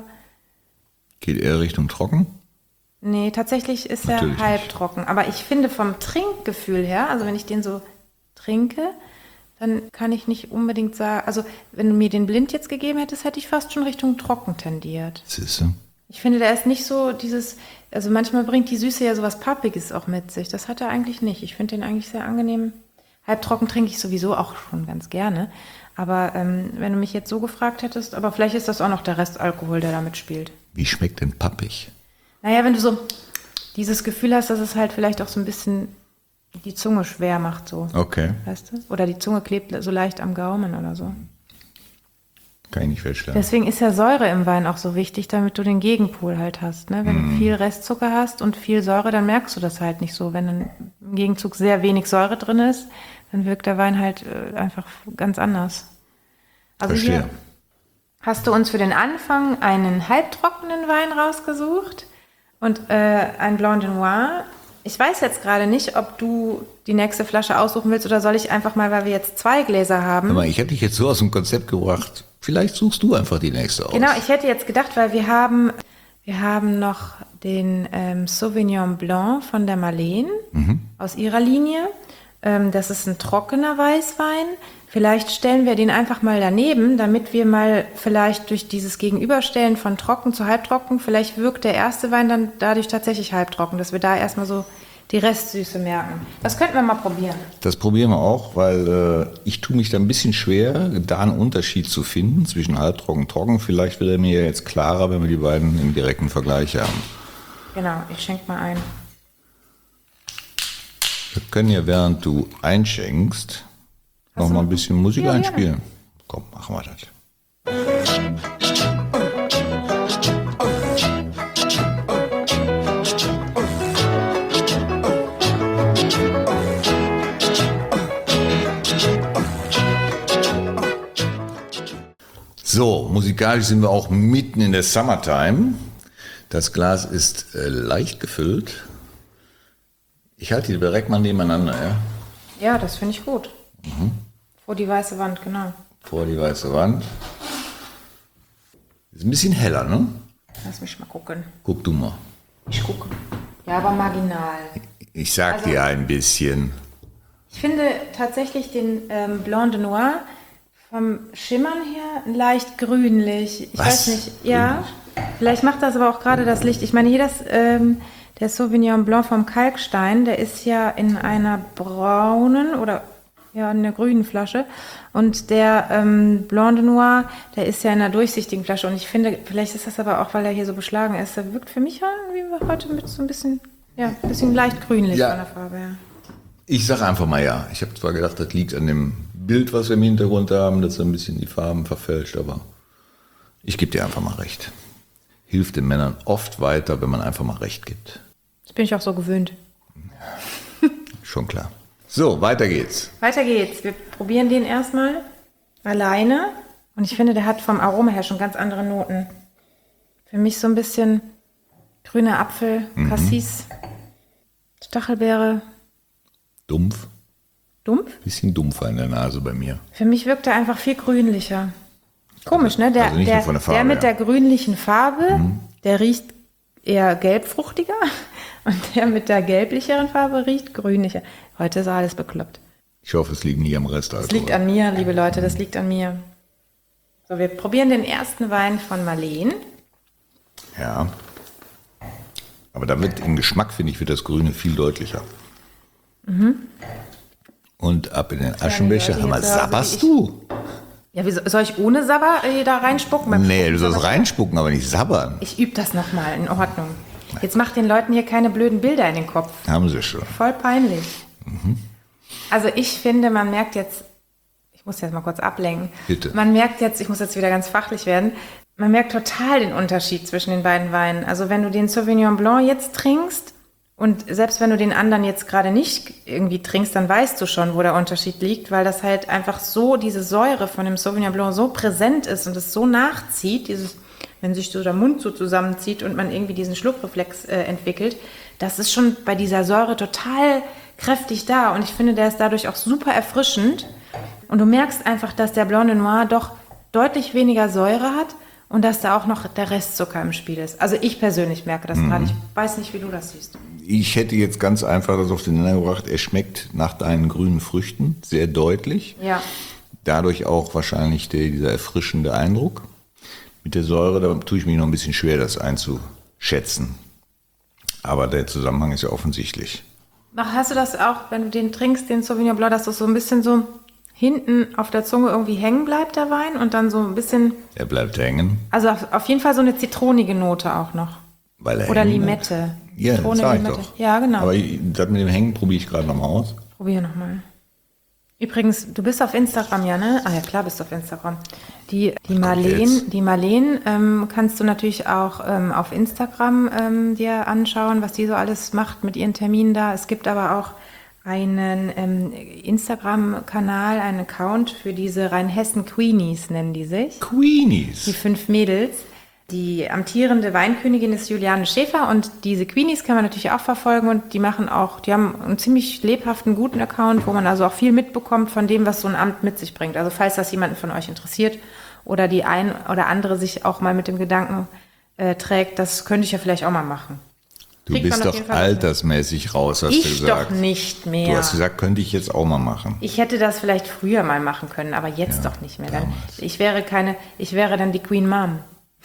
Geht eher Richtung trocken? Nee, tatsächlich ist Natürlich er halbtrocken. Aber ich finde vom Trinkgefühl her, also wenn ich den so trinke, dann kann ich nicht unbedingt sagen, also wenn du mir den blind jetzt gegeben hättest, hätte ich fast schon Richtung trocken tendiert. Siehst du? Ich finde, der ist nicht so dieses, also manchmal bringt die Süße ja sowas Pappiges auch mit sich. Das hat er eigentlich nicht. Ich finde den eigentlich sehr angenehm. Halbtrocken trinke ich sowieso auch schon ganz gerne. Aber ähm, wenn du mich jetzt so gefragt hättest, aber vielleicht ist das auch noch der Restalkohol, der da mitspielt. Wie schmeckt denn pappig? Naja, wenn du so dieses Gefühl hast, dass es halt vielleicht auch so ein bisschen die Zunge schwer macht, so. Okay. Weißt du? Oder die Zunge klebt so leicht am Gaumen oder so. Kann ich nicht feststellen. Deswegen ist ja Säure im Wein auch so wichtig, damit du den Gegenpol halt hast. Ne? Wenn mm. du viel Restzucker hast und viel Säure, dann merkst du das halt nicht so. Wenn im Gegenzug sehr wenig Säure drin ist, dann wirkt der Wein halt äh, einfach ganz anders. Also Verstehe. Hier hast du uns für den Anfang einen halbtrockenen Wein rausgesucht und äh, ein Blanc de Noir. Ich weiß jetzt gerade nicht, ob du die nächste Flasche aussuchen willst oder soll ich einfach mal, weil wir jetzt zwei Gläser haben. Aber ich habe dich jetzt so aus dem Konzept gebracht. Vielleicht suchst du einfach die nächste aus. Genau, ich hätte jetzt gedacht, weil wir haben, wir haben noch den ähm, Sauvignon Blanc von der Marleen mhm. aus ihrer Linie. Ähm, das ist ein trockener Weißwein. Vielleicht stellen wir den einfach mal daneben, damit wir mal vielleicht durch dieses Gegenüberstellen von trocken zu halbtrocken, vielleicht wirkt der erste Wein dann dadurch tatsächlich halbtrocken, dass wir da erstmal so die Restsüße merken. Das könnten wir mal probieren. Das probieren wir auch, weil äh, ich tue mich da ein bisschen schwer, da einen Unterschied zu finden zwischen halbtrocken und trocken. Vielleicht wird er mir jetzt klarer, wenn wir die beiden im direkten Vergleich haben. Genau, ich schenke mal ein. Wir können ja, während du einschenkst, Hast noch mal ein bisschen Musik ja, einspielen. Ja. Komm, machen wir das. So, musikalisch sind wir auch mitten in der Summertime. Das Glas ist äh, leicht gefüllt. Ich halte die direkt mal nebeneinander, ja? Ja, das finde ich gut. Mhm. Vor die weiße Wand, genau. Vor die weiße Wand. Ist ein bisschen heller, ne? Lass mich mal gucken. Guck du mal. Ich gucke. Ja, aber marginal. Ich sag also, dir ein bisschen. Ich finde tatsächlich den ähm, Blanc de Noir vom Schimmern her leicht grünlich. Ich Was? weiß nicht, ja. Vielleicht macht das aber auch gerade das Licht. Ich meine, hier das, ähm, der Sauvignon Blanc vom Kalkstein, der ist ja in einer braunen oder ja, in der grünen Flasche. Und der ähm, Blanc de Noir, der ist ja in einer durchsichtigen Flasche. Und ich finde, vielleicht ist das aber auch, weil er hier so beschlagen ist, der wirkt für mich irgendwie heute mit so ein bisschen, ja, ein bisschen leicht grünlich Ja. von der Farbe her. Ich sage einfach mal ja. Ich habe zwar gedacht, das liegt an dem Bild, was wir im Hintergrund haben, dass so ein bisschen die Farben verfälscht, aber ich gebe dir einfach mal recht. Hilft den Männern oft weiter, wenn man einfach mal recht gibt. Das bin ich auch so gewöhnt. Schon klar. So, weiter geht's. Weiter geht's. Wir probieren den erstmal alleine. Und ich finde, der hat vom Aroma her schon ganz andere Noten. Für mich so ein bisschen grüner Apfel, Mhm. Cassis, Stachelbeere, Dumpf. dumpf. Bisschen dumpfer in der Nase bei mir. Für mich wirkt er einfach viel grünlicher. Komisch, ne? Der, Also nicht der, nur von der Farbe der mit her. der grünlichen Farbe, der riecht eher gelbfruchtiger. Und der mit der gelblicheren Farbe riecht grünlicher. Heute ist alles bekloppt. Ich hoffe, es liegt nie am Rest. Das liegt an mir, liebe Leute, das liegt an mir. So, wir probieren den ersten Wein von Marleen. Ja. Aber da wird im Geschmack, finde ich, wird das Grüne viel deutlicher. Mhm. Und ab in den Aschenbecher. Leute, Hör mal, jetzt so, sabberst wie ich- du? Ja, wie, soll ich ohne Sabber äh, da reinspucken? Beim Nee, du Spucken sollst Sabber- reinspucken, aber nicht sabbern. Ich übe das nochmal, in Ordnung. Jetzt macht den Leuten hier keine blöden Bilder in den Kopf. Haben sie schon. Voll peinlich. Also ich finde, man merkt jetzt, ich muss jetzt mal kurz ablenken. Bitte. Man merkt jetzt, ich muss jetzt wieder ganz fachlich werden, man merkt total den Unterschied zwischen den beiden Weinen. Also wenn du den Sauvignon Blanc jetzt trinkst und selbst wenn du den anderen jetzt gerade nicht irgendwie trinkst, dann weißt du schon, wo der Unterschied liegt, weil das halt einfach so, diese Säure von dem Sauvignon Blanc so präsent ist und es so nachzieht, dieses, wenn sich so der Mund so zusammenzieht und man irgendwie diesen Schluckreflex äh, entwickelt, das ist schon bei dieser Säure total kräftig da und ich finde, der ist dadurch auch super erfrischend und du merkst einfach, dass der Blanc de Noir doch deutlich weniger Säure hat und dass da auch noch der Restzucker im Spiel ist. Also ich persönlich merke das gerade. Ich weiß nicht, wie du das siehst. Ich hätte jetzt ganz einfach das auf den Nenner gebracht. Er schmeckt nach deinen grünen Früchten sehr deutlich. Ja. Dadurch auch wahrscheinlich der, dieser erfrischende Eindruck. Mit der Säure, da tue ich mich noch ein bisschen schwer, das einzuschätzen. Aber der Zusammenhang ist ja offensichtlich. Ach, hast du das auch, wenn du den trinkst, den Sauvignon Blanc, dass das so ein bisschen so hinten auf der Zunge irgendwie hängen bleibt, der Wein, und dann so ein bisschen, Er bleibt hängen, also auf, auf jeden Fall so eine zitronige Note auch noch. weil er Oder hängen bleibt. Limette. Ja, das Zitrone, sag ich Limette. doch. Ja, genau. Aber ich- das mit dem Hängen probiere ich gerade nochmal aus. Probier nochmal. Übrigens, du bist auf Instagram, ja, ne? Ah ja, klar bist du auf Instagram. Die, die Marleen, jetzt? die Marleen ähm, kannst du natürlich auch ähm, auf Instagram ähm, dir anschauen, was die so alles macht mit ihren Terminen da. Es gibt aber auch einen ähm, Instagram-Kanal, einen Account für diese Rheinhessen-Queenies, nennen die sich. Die Queenies. fünf Mädels. Die amtierende Weinkönigin ist Juliane Schäfer und diese Queenies kann man natürlich auch verfolgen und die machen auch, die haben einen ziemlich lebhaften, guten Account, wo man also auch viel mitbekommt von dem, was so ein Amt mit sich bringt. Also falls das jemanden von euch interessiert oder die ein oder andere sich auch mal mit dem Gedanken äh, trägt, das könnte ich ja vielleicht auch mal machen. Du Kriegt man bist auf jeden doch Fall was mit. altersmäßig raus, hast du Ich gesagt. doch nicht mehr. Du hast gesagt, könnte ich jetzt auch mal machen. Ich hätte das vielleicht früher mal machen können, aber jetzt doch nicht mehr. Dann, ich wäre keine, ich wäre dann die Queen Mom.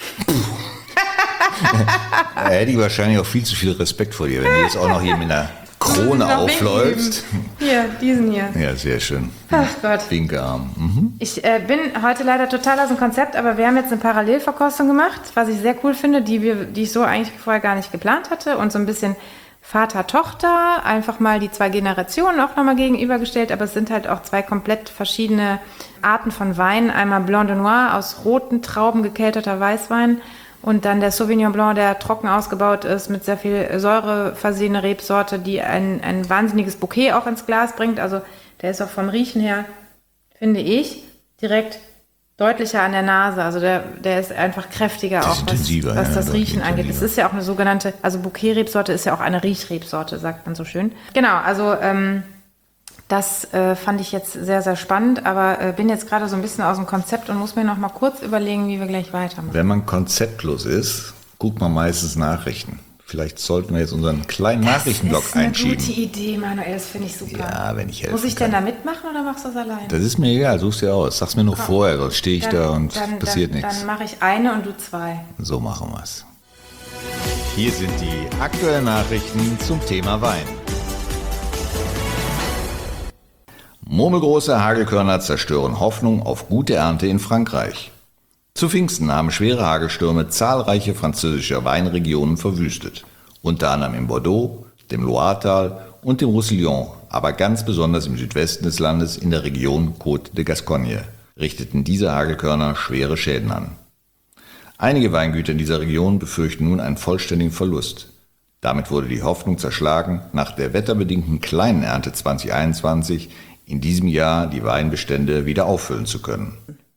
Da hätte ich wahrscheinlich auch viel zu viel Respekt vor dir, wenn du jetzt auch noch hier mit einer Krone Noch aufläufst. Hier, diesen hier. Ja, sehr schön. Ach Gott. Winkearm. Mhm. Ich äh, bin heute leider total aus dem Konzept, aber wir haben jetzt eine Parallelverkostung gemacht, was ich sehr cool finde, die, wir, die ich so eigentlich vorher gar nicht geplant hatte und so ein bisschen Vater-Tochter, einfach mal die zwei Generationen auch nochmal gegenübergestellt, aber es sind halt auch zwei komplett verschiedene Arten von Wein. Einmal Blanc de Noir aus roten Trauben gekelterter Weißwein und dann der Sauvignon Blanc, der trocken ausgebaut ist, mit sehr viel Säure versehene Rebsorte, die ein, ein wahnsinniges Bouquet auch ins Glas bringt. Also der ist auch vom Riechen her, finde ich, direkt deutlicher an der Nase. Also der, der ist einfach kräftiger Das ist auch, was, intensiver, was ja, das deutlich Riechen angeht. Es intensiver. ist ja auch eine sogenannte, also Bouquet-Rebsorte ist ja auch eine Riechrebsorte, sagt man so schön. Genau, also ähm, das äh, fand ich jetzt sehr, sehr spannend, aber äh, bin jetzt gerade so ein bisschen aus dem Konzept und muss mir noch mal kurz überlegen, wie wir gleich weitermachen. Wenn man konzeptlos ist, guckt man meistens Nachrichten. Vielleicht sollten wir jetzt unseren kleinen Nachrichtenblock Das ist eine einschieben. gute Idee, Manuel, das finde ich super. Ja, wenn ich helfen Muss ich kann. denn da mitmachen oder machst du das alleine? Das ist mir egal, such's dir aus. Sag's mir nur vorher, sonst stehe ich da und dann, passiert dann, nichts. Dann mache ich eine und du zwei. So machen wir's. Hier sind die aktuellen Nachrichten zum Thema Wein. Murmelgroße Hagelkörner zerstören Hoffnung auf gute Ernte in Frankreich. Zu Pfingsten haben schwere Hagelstürme zahlreiche französische Weinregionen verwüstet. Unter anderem in Bordeaux, dem Loiretal und dem Roussillon, aber ganz besonders im Südwesten des Landes in der Region Côte de Gascogne richteten diese Hagelkörner schwere Schäden an. Einige Weingüter in dieser Region befürchten nun einen vollständigen Verlust. Damit wurde die Hoffnung zerschlagen, nach der wetterbedingten kleinen Ernte zwanzig einundzwanzig in diesem Jahr die Weinbestände wieder auffüllen zu können.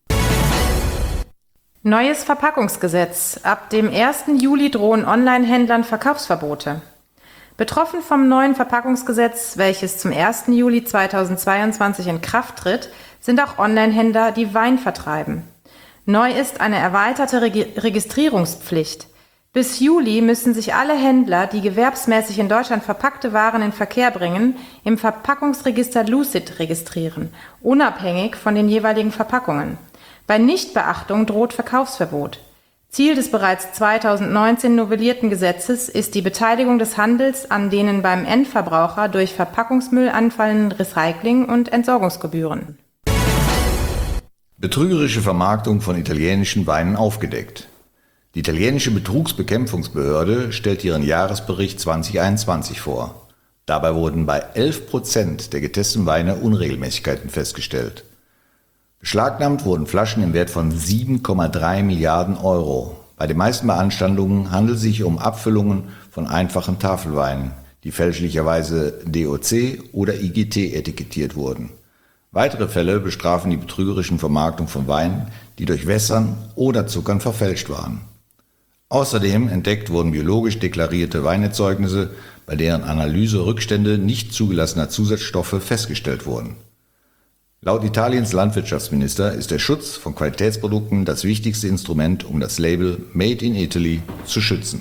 Neues Verpackungsgesetz. Ab dem ersten Juli drohen Online-Händlern Verkaufsverbote. Betroffen vom neuen Verpackungsgesetz, welches zum ersten Juli zweitausendzweiundzwanzig in Kraft tritt, sind auch Online-Händler, die Wein vertreiben. Neu ist eine erweiterte Reg- Registrierungspflicht. Bis Juli müssen sich alle Händler, die gewerbsmäßig in Deutschland verpackte Waren in Verkehr bringen, im Verpackungsregister Lucid registrieren, unabhängig von den jeweiligen Verpackungen. Bei Nichtbeachtung droht Verkaufsverbot. Ziel des bereits zweitausendneunzehn novellierten Gesetzes ist die Beteiligung des Handels an denen beim Endverbraucher durch Verpackungsmüll anfallenden Recycling- und Entsorgungsgebühren. Betrügerische Vermarktung von italienischen Weinen aufgedeckt. Die italienische Betrugsbekämpfungsbehörde stellt ihren Jahresbericht zwanzig einundzwanzig vor. Dabei wurden bei elf Prozent der getesteten Weine Unregelmäßigkeiten festgestellt. Beschlagnahmt wurden Flaschen im Wert von sieben Komma drei Milliarden Euro. Bei den meisten Beanstandungen handelt es sich um Abfüllungen von einfachen Tafelweinen, die fälschlicherweise D O C oder I G T etikettiert wurden. Weitere Fälle bestrafen die betrügerischen Vermarktung von Weinen, die durch Wässern oder Zuckern verfälscht waren. Außerdem entdeckt wurden biologisch deklarierte Weinerzeugnisse, bei deren Analyse Rückstände nicht zugelassener Zusatzstoffe festgestellt wurden. Laut Italiens Landwirtschaftsminister ist der Schutz von Qualitätsprodukten das wichtigste Instrument, um das Label Made in Italy zu schützen.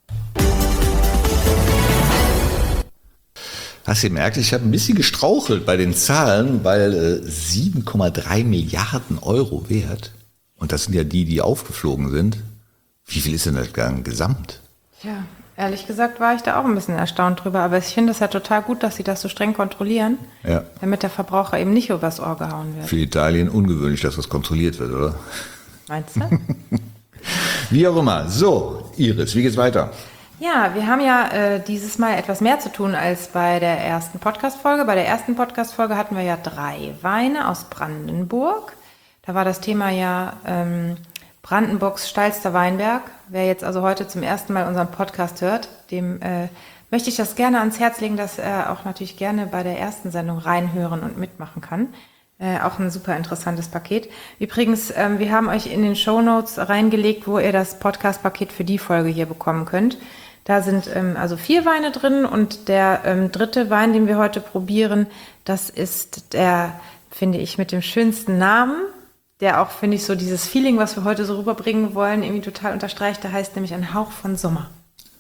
Hast du gemerkt, ich habe ein bisschen gestrauchelt bei den Zahlen, weil äh, sieben Komma drei Milliarden Euro wert, und das sind ja die, die aufgeflogen sind. Wie viel ist denn das dann gesamt? Ja, ehrlich gesagt war ich da auch ein bisschen erstaunt drüber, aber ich finde es ja total gut, dass sie das so streng kontrollieren, Ja. damit der Verbraucher eben nicht übers Ohr gehauen wird. Für Italien ungewöhnlich, dass das kontrolliert wird, oder? Meinst du? Wie auch immer. So, Iris, wie geht's weiter? Ja, wir haben ja äh, dieses Mal etwas mehr zu tun als bei der ersten Podcast-Folge. Bei der ersten Podcast-Folge hatten wir ja drei Weine aus Brandenburg. Da war das Thema ja ähm, Brandenburgs steilster Weinberg. Wer jetzt also heute zum ersten Mal unseren Podcast hört, dem äh, möchte ich das gerne ans Herz legen, dass er auch natürlich gerne bei der ersten Sendung reinhören und mitmachen kann. Äh, auch ein super interessantes Paket. Übrigens, ähm, wir haben euch in den Shownotes reingelegt, wo ihr das Podcast-Paket für die Folge hier bekommen könnt. Da sind ähm, also vier Weine drin und der ähm, dritte Wein, den wir heute probieren, das ist der, finde ich, mit dem schönsten Namen, der auch, finde ich, so dieses Feeling, was wir heute so rüberbringen wollen, irgendwie total unterstreicht. Der heißt nämlich Ein Hauch von Sommer.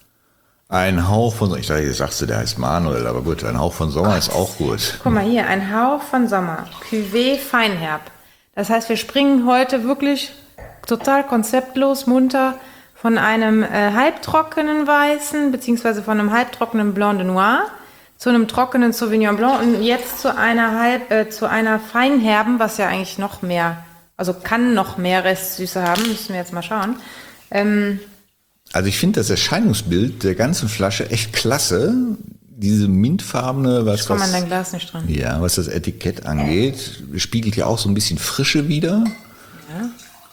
Ein Hauch von Sommer. Ich dachte, jetzt sagst du, der heißt Manuel, aber gut, ein Hauch von Sommer Gott. Ist auch gut. Guck mal hier, Ein Hauch von Sommer, Cuvée Feinherb. Das heißt, wir springen heute wirklich total konzeptlos, munter von einem äh, halbtrockenen Weißen, beziehungsweise von einem halbtrockenen Blanc de Noir zu einem trockenen Sauvignon Blanc und jetzt zu einer halb, äh, zu einer Feinherben, was ja eigentlich noch mehr, also kann noch mehr Restsüße haben, müssen wir jetzt mal schauen. Ähm, Also ich finde das Erscheinungsbild der ganzen Flasche echt klasse. Diese mintfarbene, was, ich komme was, an dein Glas nicht dran. Ja, was das Etikett angeht, spiegelt ja auch so ein bisschen Frische wider. Ja.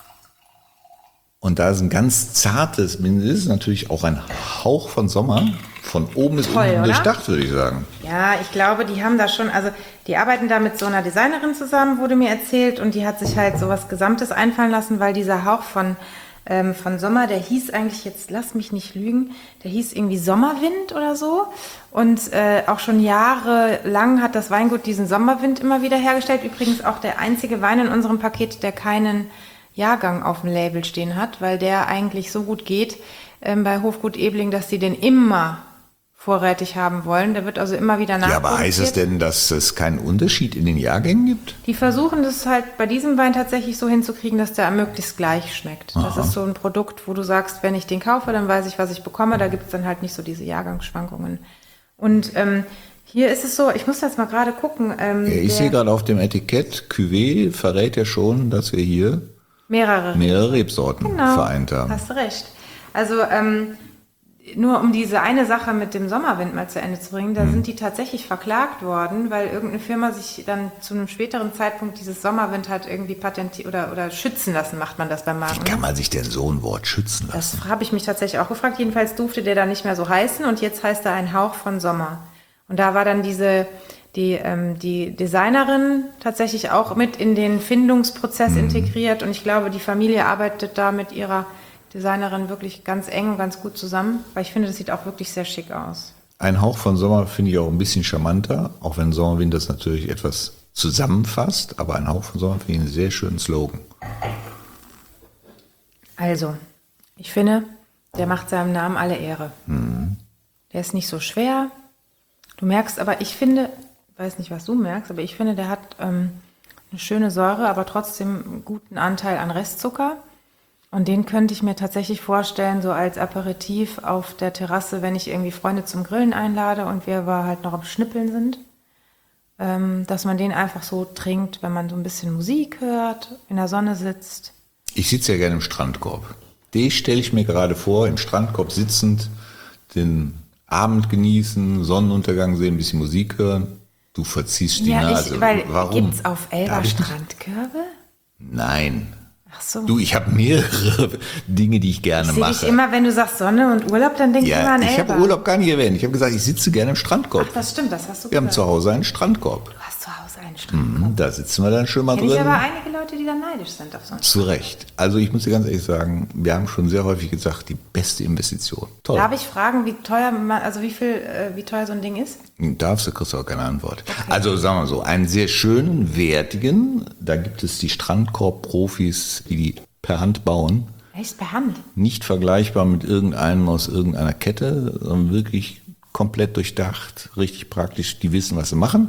Und da ist ein ganz zartes, ist natürlich auch ein Hauch von Sommer, von oben bis Toll, unten oder? durchdacht, würde ich sagen. Ja, ich glaube, die haben da schon, also die arbeiten da mit so einer Designerin zusammen, wurde mir erzählt, und die hat sich halt so was Gesamtes einfallen lassen, weil dieser Hauch von, ähm, von Sommer, der hieß eigentlich, jetzt lass mich nicht lügen, der hieß irgendwie Sommerwind oder so. Und äh, auch schon jahrelang hat das Weingut diesen Sommerwind immer wieder hergestellt. Übrigens auch der einzige Wein in unserem Paket, der keinen Jahrgang auf dem Label stehen hat, weil der eigentlich so gut geht ähm, bei Hofgut Ebling, dass sie den immer vorrätig haben wollen. Der wird also immer wieder Ja, nachproduziert. aber heißt es denn, dass es keinen Unterschied in den Jahrgängen gibt? Die versuchen das halt bei diesem Wein tatsächlich so hinzukriegen, dass der möglichst gleich schmeckt. Aha. Das ist so ein Produkt, wo du sagst, wenn ich den kaufe, dann weiß ich, was ich bekomme. Da gibt es dann halt nicht so diese Jahrgangsschwankungen. Und ähm, Hier ist es so, ich muss jetzt mal gerade gucken. Ähm, Ja, ich der- sehe gerade auf dem Etikett, Cuvée verrät ja schon, dass wir hier mehrere. mehrere Rebsorten Genau, vereint haben. hast du recht. Also ähm, nur um diese eine Sache mit dem Sommerwind mal zu Ende zu bringen, da Mhm. sind die tatsächlich verklagt worden, weil irgendeine Firma sich dann zu einem späteren Zeitpunkt dieses Sommerwind hat irgendwie patentiert oder, oder schützen lassen, macht man das beim Marken. Wie kann man sich denn so ein Wort schützen lassen? Das habe ich mich tatsächlich auch gefragt. Jedenfalls durfte der da nicht mehr so heißen und jetzt heißt er ein Hauch von Sommer. Und da war dann diese, die, ähm, die Designerin tatsächlich auch mit in den Findungsprozess Mhm. integriert und ich glaube, die Familie arbeitet da mit ihrer Designerin wirklich ganz eng und ganz gut zusammen, weil ich finde, das sieht auch wirklich sehr schick aus. Ein Hauch von Sommer finde ich auch ein bisschen charmanter, auch wenn Sommerwind das natürlich etwas zusammenfasst, aber ein Hauch von Sommer finde ich einen sehr schönen Slogan. Also, ich finde, der macht seinem Namen alle Ehre. Der ist nicht so schwer. Du merkst aber, ich finde, ich weiß nicht, was du merkst, aber ich finde, der hat ähm, eine schöne Säure, aber trotzdem einen guten Anteil an Restzucker. Und den könnte ich mir tatsächlich vorstellen, so als Aperitif auf der Terrasse, wenn ich irgendwie Freunde zum Grillen einlade und wir aber halt noch am Schnippeln sind, ähm, dass man den einfach so trinkt, wenn man so ein bisschen Musik hört, in der Sonne sitzt. Ich sitze ja gerne im Strandkorb. Den stelle ich mir gerade vor, im Strandkorb sitzend, den Abend genießen, Sonnenuntergang sehen, ein bisschen Musik hören. Du verziehst die Ja, Nase. ich, weil Warum? gibt's auf Elba Darf ich nicht? Strandkörbe? Nein. Ach so. Du, ich habe mehrere Dinge, die ich gerne Sehe ich mache. immer, wenn du sagst Sonne und Urlaub, dann denke ich immer Ja, an ich Elba. habe Urlaub gar nicht erwähnt. Ich habe gesagt, ich sitze gerne im Strandkorb. Ach, das stimmt, das hast du Wir haben gesagt. zu Hause einen Strandkorb. Du hast zu Hause einen Strand. Mhm, da sitzen wir dann schon mal Kenn ich drin. aber einige Leute, die da neidisch sind auf so einen Zu Recht. Also ich muss dir ganz ehrlich sagen, wir haben schon sehr häufig gesagt, die beste Investition. Toll. Darf ich fragen, wie teuer man, also wie viel, äh, wie teuer so ein Ding ist? Darfst du, kriegst du auch keine Antwort. Also sagen wir so, einen sehr schönen, wertigen, da gibt es die Strandkorb-Profis, die die per Hand bauen. Echt per Hand? Nicht vergleichbar mit irgendeinem aus irgendeiner Kette, sondern wirklich komplett durchdacht, richtig praktisch. Die wissen, was sie machen.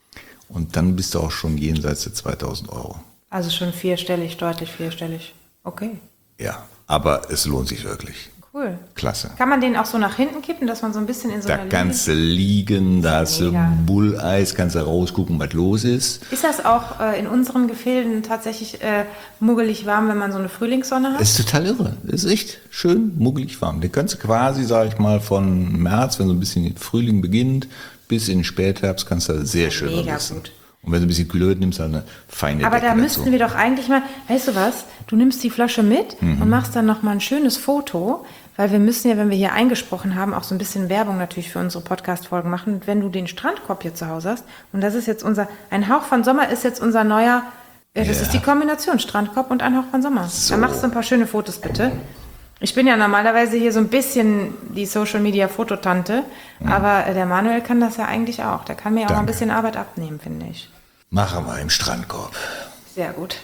Und dann bist du auch schon jenseits der zweitausend Euro. Also schon vierstellig, deutlich vierstellig. Okay, Ja, aber es lohnt sich wirklich. cool. Klasse. Kann man den auch so nach hinten kippen, dass man so ein bisschen in so Da einer kannst du liegen, da hast du mega. Bulleis, kannst du rausgucken, was los ist. Ist das auch äh, in unseren Gefilden tatsächlich äh, muggelig warm, wenn man so eine Frühlingssonne hat? Das ist total irre. Das ist echt schön muggelig warm. Den kannst du quasi, sag ich mal, von März, wenn so ein bisschen Frühling beginnt, bis in den Spätherbst kannst du da sehr schön drin Mega sitzen. gut. Und wenn du ein bisschen kühler wird, nimmst du eine feine Aber Decke da dazu. müssten wir doch eigentlich mal, weißt du was, du nimmst die Flasche mit Mhm. und machst dann noch mal ein schönes Foto, weil wir müssen ja, wenn wir hier eingesprochen haben, auch so ein bisschen Werbung natürlich für unsere Podcast-Folgen machen. Und wenn du den Strandkorb hier zu Hause hast, und das ist jetzt unser, ein Hauch von Sommer ist jetzt unser neuer, äh, das Ja. ist die Kombination Strandkorb und ein Hauch von Sommer. So. Dann machst du ein paar schöne Fotos bitte. Ich bin ja normalerweise hier so ein bisschen die Social-Media-Fototante, aber äh, der Manuel kann das ja eigentlich auch. Der kann mir auch ein Danke. bisschen Arbeit abnehmen, finde ich. Machen wir im Strandkorb. Sehr gut.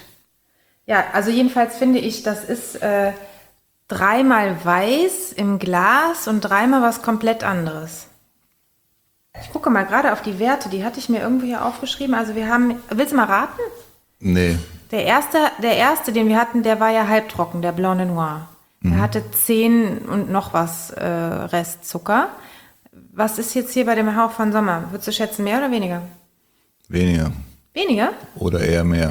Ja, also jedenfalls finde ich, das ist äh, dreimal weiß im Glas und dreimal was komplett anderes. Ich gucke mal gerade auf die Werte, die hatte ich mir irgendwo hier aufgeschrieben. Also wir haben, willst du mal raten? Nee, Der erste, der erste, den wir hatten, der war ja halbtrocken, der Blanc de Noir. Der hatte zehn und noch was äh, Restzucker. Was ist jetzt hier bei dem Hauch von Sommer? Würdest du schätzen, mehr oder weniger? weniger. Weniger? Oder eher mehr.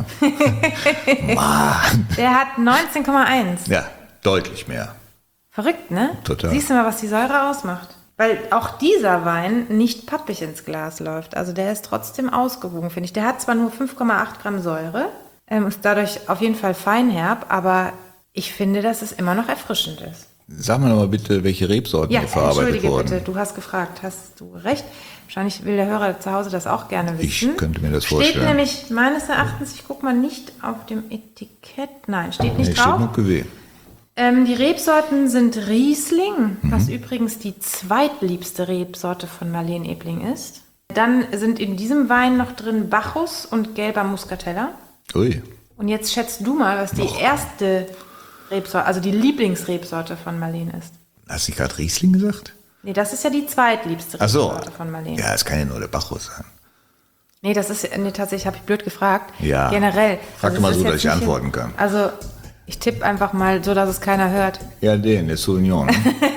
Mann. Der hat neunzehn Komma eins. Ja, deutlich mehr. Verrückt, ne? Total. Siehst du mal, was die Säure ausmacht? Weil auch dieser Wein nicht pappig ins Glas läuft. Also der ist trotzdem ausgewogen, finde ich. Der hat zwar nur fünf Komma acht Gramm Säure, ähm, ist dadurch auf jeden Fall feinherb, aber ich finde, dass es immer noch erfrischend ist. Sag mal noch mal bitte, welche Rebsorten Ja, hier verarbeitet entschuldige wurden. bitte, du hast gefragt, hast du recht. Wahrscheinlich will der Hörer zu Hause das auch gerne wissen. Ich könnte mir das Steht vorstellen. nämlich meines Erachtens, ich gucke mal, nicht auf dem Etikett, nein, steht nicht Nee, steht drauf. nur Cuvée. Ähm, die Rebsorten sind Riesling, Mhm. was übrigens die zweitliebste Rebsorte von Marlene Ebling ist. Dann sind in diesem Wein noch drin Bacchus und gelber Muscatella. Ui. Und jetzt schätzt du mal, was die erste Rebsorte, also die Lieblingsrebsorte von Marlene ist. Hast du nicht gerade Riesling gesagt? Nee, das ist ja die zweitliebste Ach so. Rebsorte von Marlene. Ja, es kann ja nur der Bacchus sein. Nee, das ist, nee, tatsächlich habe ich blöd gefragt. Ja. Generell. Frag Also doch mal es ist so, dass jetzt ich nicht- antworten kann. Also, Ich tippe einfach mal, so dass es keiner hört. Ja, den, der Sauvignon. Ne?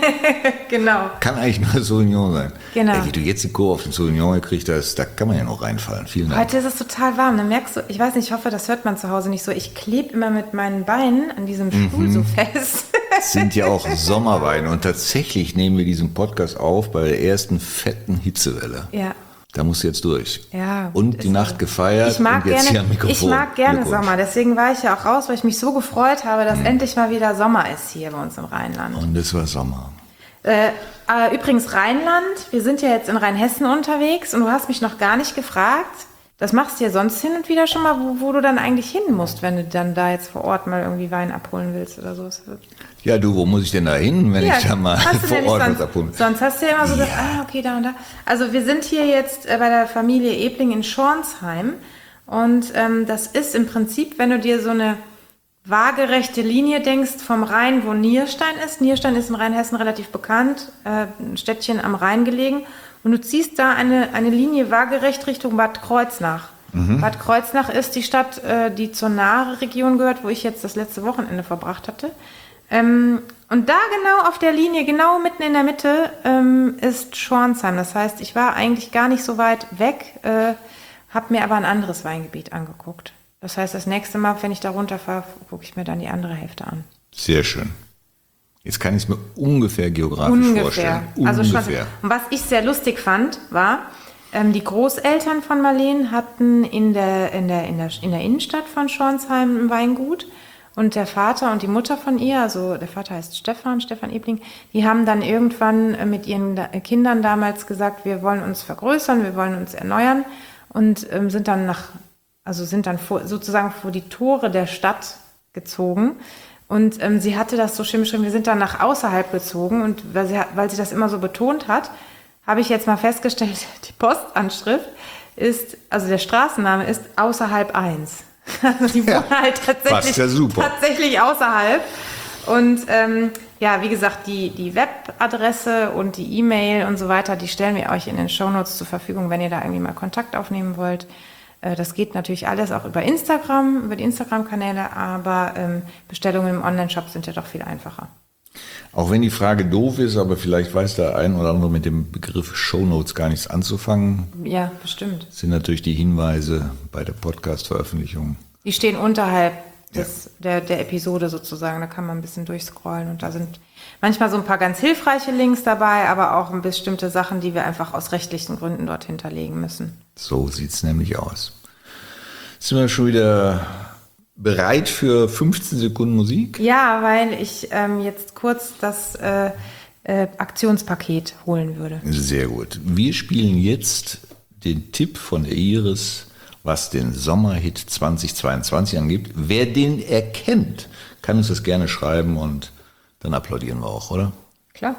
Genau. Kann eigentlich nur Sauvignon sein. Genau. Ey, wie du jetzt die Kurve auf den Sauvignon gekriegt hast, da kann man ja noch reinfallen. Vielen Dank. Heute ist es total warm. Dann merkst du, ich weiß nicht, ich hoffe, das hört man zu Hause nicht so. Ich klebe immer mit meinen Beinen an diesem Stuhl Mhm. so fest. Es sind ja auch Sommerweine und tatsächlich nehmen wir diesen Podcast auf bei der ersten fetten Hitzewelle. Ja. Da musst du jetzt durch. Ja, und ist die Nacht so. gefeiert Ich mag und jetzt gerne, hier am Mikrofon. ich mag gerne Glückwunsch. Sommer, deswegen war ich ja auch raus, weil ich mich so gefreut habe, Mhm. dass endlich mal wieder Sommer ist hier bei uns im Rheinland. Und es war Sommer. Äh, äh, übrigens Rheinland, wir sind ja jetzt in Rheinhessen unterwegs und du hast mich noch gar nicht gefragt. Das machst du ja sonst hin und wieder schon mal, wo, wo du dann eigentlich hin musst, wenn du dann da jetzt vor Ort mal irgendwie Wein abholen willst oder so. Ja, du, wo muss ich denn da hin, wenn Ja, ich da mal hast du vor denn nicht Ort was sonst, abholen? sonst hast du ja immer so Ja. gesagt, ah, okay, da und da. Also wir sind hier jetzt äh, bei der Familie Ebling in Schornsheim und ähm, das ist im Prinzip, wenn du dir so eine waagerechte Linie denkst vom Rhein, wo Nierstein ist. Nierstein ist in Rheinhessen relativ bekannt, äh, ein Städtchen am Rhein gelegen. Und du ziehst da eine, eine Linie waagerecht Richtung Bad Kreuznach. Mhm. Bad Kreuznach ist die Stadt, äh, die zur Nahe-Region gehört, wo ich jetzt das letzte Wochenende verbracht hatte. Ähm, und da genau auf der Linie, genau mitten in der Mitte, ähm, ist Schornsheim. Das heißt, ich war eigentlich gar nicht so weit weg, äh, habe mir aber ein anderes Weingebiet angeguckt. Das heißt, das nächste Mal, wenn ich da runterfahre, gucke ich mir dann die andere Hälfte an. Sehr schön. Jetzt kann ich es mir ungefähr geografisch Ungefähr. vorstellen. Also schon. Ungefähr. Und was ich sehr lustig fand, war, ähm, die Großeltern von Marleen hatten in der, in, der, in, der, in der Innenstadt von Schornsheim ein Weingut. Und der Vater und die Mutter von ihr, also der Vater heißt Stefan, Stefan Ebling, die haben dann irgendwann äh, mit ihren da- Kindern damals gesagt, wir wollen uns vergrößern, wir wollen uns erneuern und ähm, sind dann nach Also sind dann vor, sozusagen vor die Tore der Stadt gezogen. Und ähm, sie hatte das so schön beschrieben, wir sind dann nach außerhalb gezogen. Und weil sie, weil sie das immer so betont hat, habe ich jetzt mal festgestellt, die Postanschrift ist, also der Straßenname ist außerhalb eins. Also die Ja, wohnen halt tatsächlich, passt ja super. tatsächlich außerhalb. Und ähm, ja, wie gesagt, die, die Webadresse und die E-Mail und so weiter, die stellen wir euch in den Shownotes zur Verfügung, wenn ihr da irgendwie mal Kontakt aufnehmen wollt. Das geht natürlich alles auch über Instagram, über die Instagram-Kanäle, aber ähm, Bestellungen im Onlineshop sind ja doch viel einfacher. Auch wenn die Frage doof ist, aber vielleicht weiß der ein oder andere mit dem Begriff Shownotes gar nichts anzufangen, Ja, bestimmt. sind natürlich die Hinweise bei der Podcast-Veröffentlichung. Die stehen unterhalb des, der, der Episode sozusagen, da kann man ein bisschen durchscrollen und da sind manchmal so ein paar ganz hilfreiche Links dabei, aber auch bestimmte Sachen, die wir einfach aus rechtlichen Gründen dort hinterlegen müssen. So sieht's nämlich aus. Sind wir schon wieder bereit für fünfzehn Sekunden Musik? Ja, weil ich ähm, jetzt kurz das äh, äh, Aktionspaket holen würde. Sehr gut. Wir spielen jetzt den Tipp von der Iris, was den Sommerhit zweitausendzweiundzwanzig angeht. Wer den erkennt, kann uns das gerne schreiben und dann applaudieren wir auch, oder? Klar.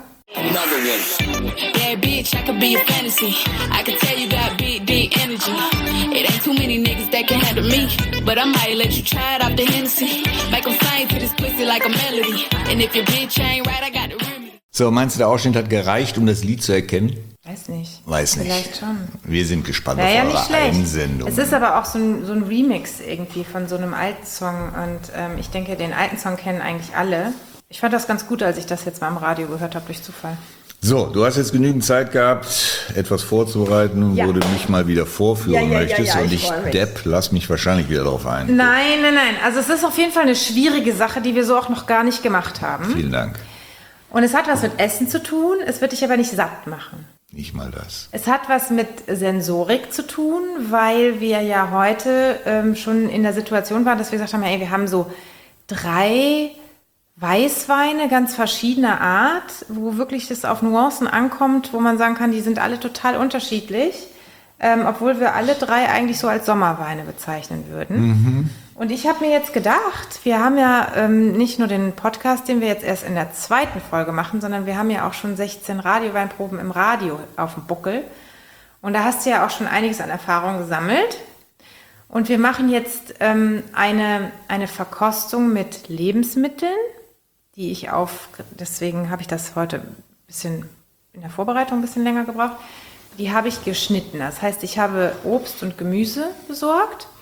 Yeah, bitch, I could be a fantasy. I could tell you got big, deep energy. It ain't too many niggas that can handle me. But I might let you try it off the Hennessy. Make them sing to this pussy like a melody. And if your bitch ain't right, I got the remedy. So, meinst du, der Ausschnitt hat gereicht, um das Lied zu erkennen? Weiß nicht. Weiß nicht. Vielleicht schon. Wir sind gespannt Wäre auf ja eure nicht schlecht. Einsendung. Es ist aber auch so ein, so ein Remix irgendwie von so einem alten Song. Und ähm, ich denke, den alten Song kennen eigentlich alle. Ich fand das ganz gut, als ich das jetzt mal im Radio gehört habe, durch Zufall. So, du hast jetzt genügend Zeit gehabt, etwas vorzubereiten, Ja. wo du mich mal wieder vorführen Ja, ja, ja, möchtest. ja, und ich ich, freu mich. Depp, lass mich wahrscheinlich wieder drauf ein. Nein, nein, nein. Also es ist auf jeden Fall eine schwierige Sache, die wir so auch noch gar nicht gemacht haben. Vielen Dank. Und es hat was mit Essen zu tun, es wird dich aber nicht satt machen. Nicht mal das. Es hat was mit Sensorik zu tun, weil wir ja heute ähm, schon in der Situation waren, dass wir gesagt haben, ey, wir haben so drei Weißweine ganz verschiedener Art, wo wirklich das auf Nuancen ankommt, wo man sagen kann, die sind alle total unterschiedlich, ähm, obwohl wir alle drei eigentlich so als Sommerweine bezeichnen würden. Mhm. Und ich habe mir jetzt gedacht, wir haben ja ähm, nicht nur den Podcast, den wir jetzt erst in der zweiten Folge machen, sondern wir haben ja auch schon sechzehn Radioweinproben im Radio auf dem Buckel. Und da hast du ja auch schon einiges an Erfahrung gesammelt. Und wir machen jetzt ähm, eine, eine Verkostung mit Lebensmitteln, die ich auf, deswegen habe ich das heute ein bisschen in der Vorbereitung ein bisschen länger gebraucht. Die habe ich geschnitten. Das heißt, ich habe Obst und Gemüse besorgt.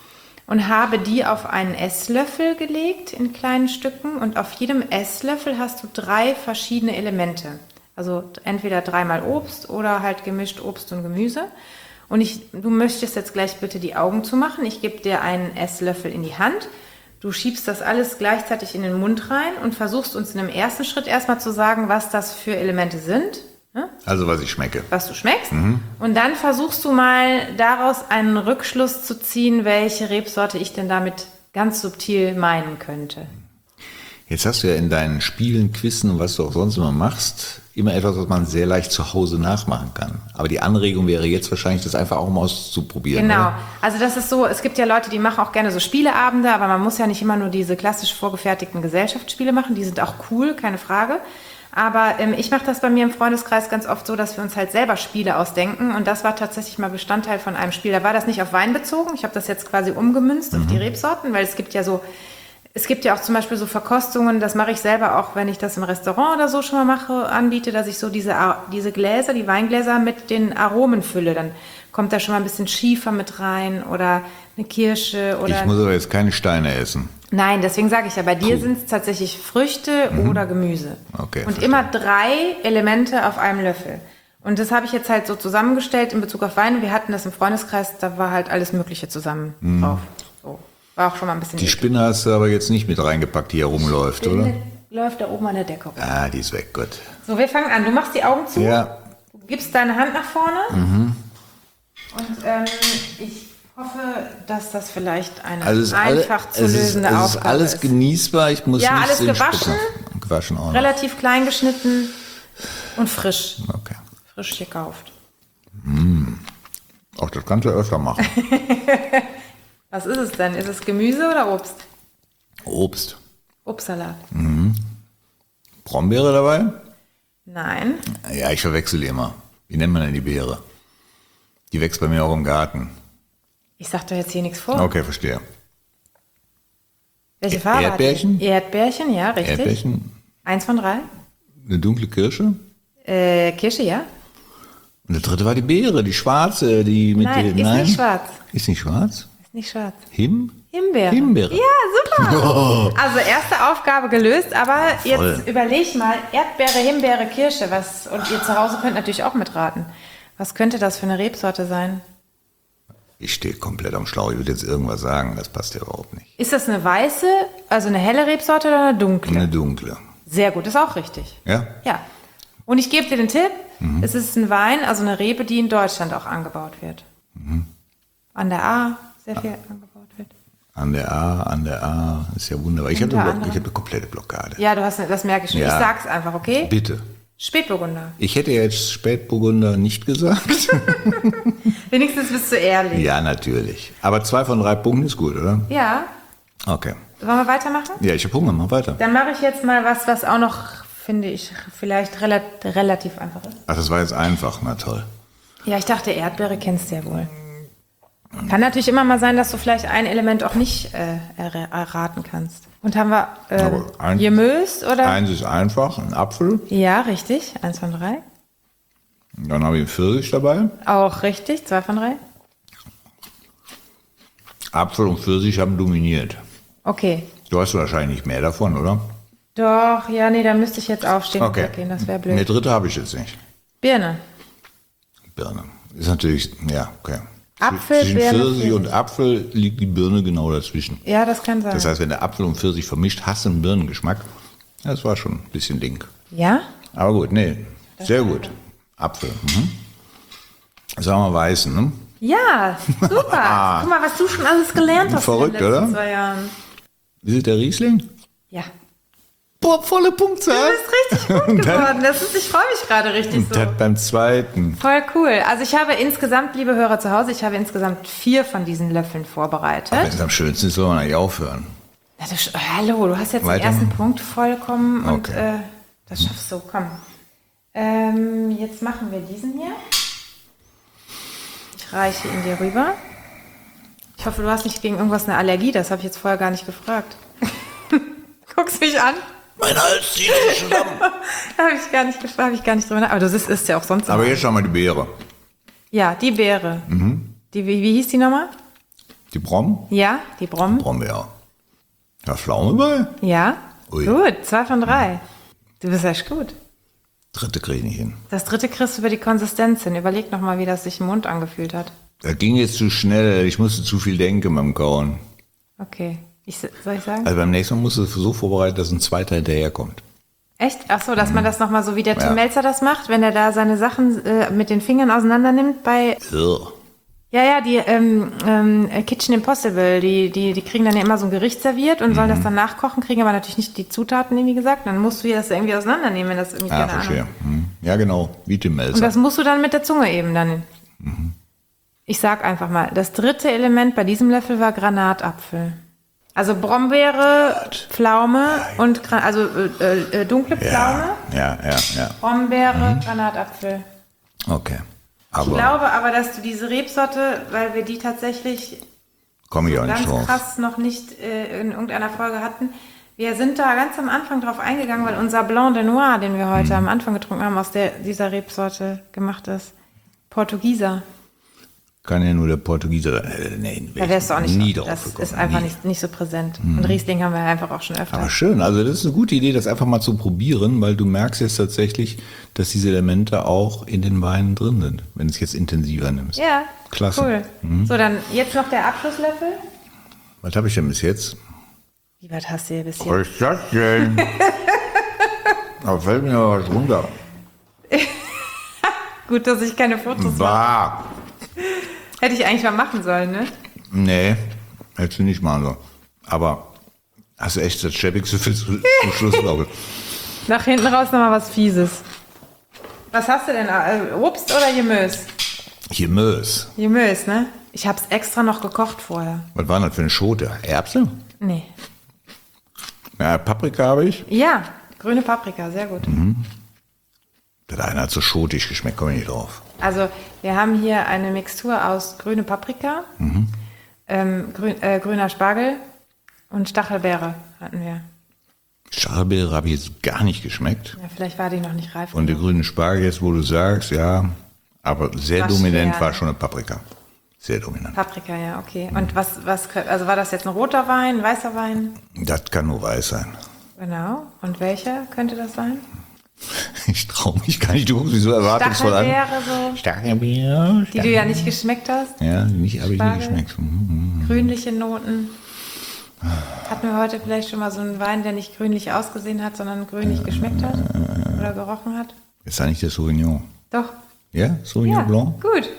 und habe die auf einen Esslöffel gelegt in kleinen Stücken und auf jedem Esslöffel hast du drei verschiedene Elemente. Also entweder dreimal Obst oder halt gemischt Obst und Gemüse. Und ich, du möchtest jetzt gleich bitte die Augen zumachen. Ich gebe dir einen Esslöffel in die Hand. Du schiebst das alles gleichzeitig in den Mund rein und versuchst uns in einem ersten Schritt erstmal zu sagen, was das für Elemente sind. Ne? Also was ich schmecke. Was du schmeckst. Mhm. Und dann versuchst du mal daraus einen Rückschluss zu ziehen, welche Rebsorte ich denn damit ganz subtil meinen könnte. Jetzt hast du ja in deinen Spielen, Quizzen und was du auch sonst immer machst, immer etwas, was man sehr leicht zu Hause nachmachen kann. Aber die Anregung wäre jetzt wahrscheinlich, das einfach auch mal auszuprobieren. Genau. Oder? Also das ist so, es gibt ja Leute, die machen auch gerne so Spieleabende, aber man muss ja nicht immer nur diese klassisch vorgefertigten Gesellschaftsspiele machen. Die sind auch cool, keine Frage. Aber ähm, ich mache das bei mir im Freundeskreis ganz oft so, dass wir uns halt selber Spiele ausdenken. Und das war tatsächlich mal Bestandteil von einem Spiel. Da war das nicht auf Wein bezogen. Ich habe das jetzt quasi umgemünzt mhm. auf die Rebsorten, weil es gibt ja so... Es gibt ja auch zum Beispiel so Verkostungen, das mache ich selber auch, wenn ich das im Restaurant oder so schon mal mache, anbiete, dass ich so diese, diese Gläser, die Weingläser mit den Aromen fülle. Dann kommt da schon mal ein bisschen Schiefer mit rein oder eine Kirsche. Oder ich muss aber jetzt keine Steine essen. Nein, deswegen sage ich ja, bei dir cool. sind es tatsächlich Früchte mhm. oder Gemüse. Okay, und verstehe. immer drei Elemente auf einem Löffel. Und das habe ich jetzt halt so zusammengestellt in Bezug auf Wein. Wir hatten das im Freundeskreis, da war halt alles Mögliche zusammen mhm. drauf. So. War auch schon mal ein bisschen... Die Spinne hast du aber jetzt nicht mit reingepackt, die hier rumläuft, Spinne oder? Läuft da oben an der Decke rum. Ah, die ist weg, gut. So, wir fangen an. Du machst die Augen zu. Ja. Du gibst deine Hand nach vorne. Mhm. Und ähm, ich hoffe, dass das vielleicht eine also einfach alle, zu lösende es ist, Aufgabe ist. alles ist. genießbar. Ich muss ja, nicht alles gewaschen. Spitzen. Gewaschen auch noch. Relativ klein geschnitten und frisch. Okay. Frisch gekauft. Mm. Auch das kannst du öfter machen. Was ist es denn? Ist es Gemüse oder Obst? Obst. Obstsalat. Mhm. Brombeere dabei? Nein. Ja, ich verwechsel die immer. Wie nennt man denn die Beere? Die wächst bei mir auch im Garten. Ich sag doch jetzt hier nichts vor. Okay, verstehe. Welche Farbe Erdbeerchen? hat die? Erdbeerchen, ja, richtig. Erdbeerchen. Eins von drei. Eine dunkle Kirsche. Äh, Kirsche, ja. Und der dritte war die Beere, die schwarze, die mit Nein, den, ist nein, nicht schwarz. Ist nicht schwarz? Ist nicht schwarz. Him? Himbeere. Himbeere. Ja, super. Oh. Also erste Aufgabe gelöst, aber Voll. jetzt überleg mal, Erdbeere, Himbeere, Kirsche, was, und ihr zu Hause könnt natürlich auch mitraten. Was könnte das für eine Rebsorte sein? Ich stehe komplett am Schlauch. Ich würde jetzt irgendwas sagen, das passt ja überhaupt nicht. Ist das eine weiße, also eine helle Rebsorte oder eine dunkle? Eine dunkle. Sehr gut, ist auch richtig. Ja? Ja. Und ich gebe dir den Tipp, Mhm. es ist ein Wein, also eine Rebe, die in Deutschland auch angebaut wird. Mhm. An der A sehr viel angebaut wird. An der A, an der A, ist ja wunderbar. Ich habe Unter eine, anderem. ich hab eine komplette Blockade. Ja, du hast, eine- das merke ich schon. Ja. Ich sag's einfach, okay? Bitte. Spätburgunder. Ich hätte jetzt Spätburgunder nicht gesagt. Wenigstens bist du ehrlich. Ja, natürlich. Aber zwei von drei Punkten ist gut, oder? Ja. Okay. Wollen wir weitermachen? Ja, ich habe Hunger, mach weiter. Dann mache ich jetzt mal was, was auch noch, finde ich, vielleicht rela relativ einfach ist. Ach, das war jetzt einfach, na toll. Ja, ich dachte, Erdbeere kennst du ja wohl. Kann natürlich immer mal sein, dass du vielleicht ein Element auch nicht äh, er erraten kannst. Und haben wir äh, Aber eins- Gemüse oder? Eins ist einfach, ein Apfel. Ja, richtig. Eins von drei. Dann habe ich einen Pfirsich dabei. Auch richtig. Zwei von drei. Apfel und Pfirsich haben dominiert. Okay. Du hast wahrscheinlich nicht mehr davon, oder? Doch, ja, nee, da müsste ich jetzt aufstehen Okay. und weggehen. Das wäre Eine blöd. dritte habe ich jetzt nicht. Birne. Birne. Ist natürlich, ja, okay. Apfel, Zwischen Birne, Pfirsich Pfirsich. und Apfel liegt die Birne genau dazwischen. Ja, das kann sein. Das heißt, wenn der Apfel und Pfirsich vermischt, hast du einen Birnengeschmack. Das war schon ein bisschen Ding. Ja? Aber gut, nee, sehr gut. Apfel. Mhm. Sagen wir Weißen, ne? Ja, super. Guck mal, was du schon alles gelernt hast Verrückt, in den letzten oder? zwei Jahren. Wie ist der Riesling? Ja. Boah, volle Punktzahl. Du bist richtig gut geworden. Das ist, ich freue mich gerade richtig Und so. das beim zweiten. Voll cool. Also ich habe insgesamt, liebe Hörer zu Hause, ich habe insgesamt vier von diesen Löffeln vorbereitet. Wenn es am schönsten ist, soll man eigentlich aufhören. Ja, du, sch- hallo, du hast jetzt Weiter. den ersten Punkt vollkommen und Okay. äh, das schaffst du. Komm. Ähm, jetzt machen wir diesen hier. Ich reiche ihn dir rüber. Ich hoffe, du hast nicht gegen irgendwas eine Allergie. Das habe ich jetzt vorher gar nicht gefragt. Guckst mich an. Mein Hals zieht sich zusammen. Da habe ich gar nicht gefragt, habe ich gar nicht drüber nach. Aber das ist, ist ja auch sonst. Aber immer. jetzt schauen wir die Beere. Ja, die Beere. Mhm. Die, wie, wie hieß die nochmal? Die Brom? Ja, die Brom. Brombeer. Da Pflaume bei? Ja, Ui. gut, zwei von drei. Du bist echt gut. Dritte kriege ich nicht hin. Das dritte kriegst du über die Konsistenz hin. Überleg nochmal, wie das sich im Mund angefühlt hat. Das ging jetzt zu schnell. Ich musste zu viel denken beim Kauen. Okay. Ich, soll ich sagen? Also beim nächsten Mal musst du es so vorbereiten, dass ein zweiter hinterherkommt. Echt? Ach so, dass man das nochmal so wie der Tim Ja. Melzer das macht, wenn er da seine Sachen äh, mit den Fingern auseinander nimmt bei... Ugh. Ja, ja, die ähm, ähm, Kitchen Impossible, die, die, die kriegen dann ja immer so ein Gericht serviert und sollen das dann nachkochen, kriegen aber natürlich nicht die Zutaten, wie gesagt. Dann musst du das irgendwie auseinandernehmen, wenn das irgendwie, Ja, keine verstehe. Ahnung. Hm. Ja, genau. Wie Tim Und Melzer. das musst du dann mit der Zunge eben dann... Ich sag einfach mal, das dritte Element bei diesem Löffel war Granatapfel. Also Brombeere, Pflaume und Gra- also äh, äh, dunkle Pflaume, Ja, ja, ja, ja. Brombeere, Granatapfel. Okay. Ich Aber glaube aber, dass du diese Rebsorte, weil wir die tatsächlich komme ich auch ganz nicht drauf. krass noch nicht äh, in irgendeiner Folge hatten. Wir sind da ganz am Anfang drauf eingegangen, weil unser Blanc de Noir, den wir heute am Anfang getrunken haben, aus der, dieser Rebsorte gemacht ist. Portugieser. Kann ja nur der Portugieser. Äh, nee, Da wärst du auch nicht nie drauf. drauf Das gekommen. ist einfach nie. nicht, nicht so präsent. Und Riesling haben wir einfach auch schon öfter. Aber schön, also das ist eine gute Idee, das einfach mal zu probieren, weil du merkst jetzt tatsächlich, dass diese Elemente auch in den Weinen drin sind, wenn du es jetzt intensiver nimmst. Ja, Klasse. cool. So, dann jetzt noch der Abschlusslöffel. Was habe ich denn bis jetzt? Wie weit hast du hier bis Was hier? ist das denn? Da fällt mir aber was runter. Gut, dass ich keine Fotos mache. Bah. Hätte ich eigentlich mal machen sollen, ne? Nee, hättest du nicht machen sollen. Aber hast du echt das Schäbigste für zum Schluss, glaube ich. Nach hinten raus nochmal was Fieses. Was hast du denn? Äh, Obst oder Gemüse? Gemüse. Gemüse, ne? Ich hab's extra noch gekocht vorher. Was war das für eine Schote? Erbse? Nee. Ja, Paprika habe ich. Ja, grüne Paprika, sehr gut. Der eine hat so schotig geschmeckt, komme ich nicht drauf. Also, wir haben hier eine Mixtur aus grüne Paprika, ähm, grün, äh, grüner Spargel und Stachelbeere hatten wir. Stachelbeere habe ich jetzt gar nicht geschmeckt. Ja, vielleicht war die noch nicht reif. Und der genug. grüne Spargel, jetzt wo du sagst, ja, aber sehr War dominant schwer, war ne? schon eine Paprika. Sehr dominant. Paprika, ja, okay. Und was, was, also war das jetzt ein roter Wein, weißer Wein? Das kann nur weiß sein. Genau. Und welcher könnte das sein? Ich traue mich gar nicht, du guckst mich so erwartungsvoll an. Stachelbeere so, Stachelbeere. die du ja nicht geschmeckt hast. Ja, nicht, habe ich nie Spargel. geschmeckt. Mhm. Grünliche Noten. Hatten wir heute vielleicht schon mal so einen Wein, der nicht grünlich ausgesehen hat, sondern grünlich geschmeckt hat oder gerochen hat? Ist eigentlich der Sauvignon. Doch. Ja, Sauvignon Ja, Blanc? gut.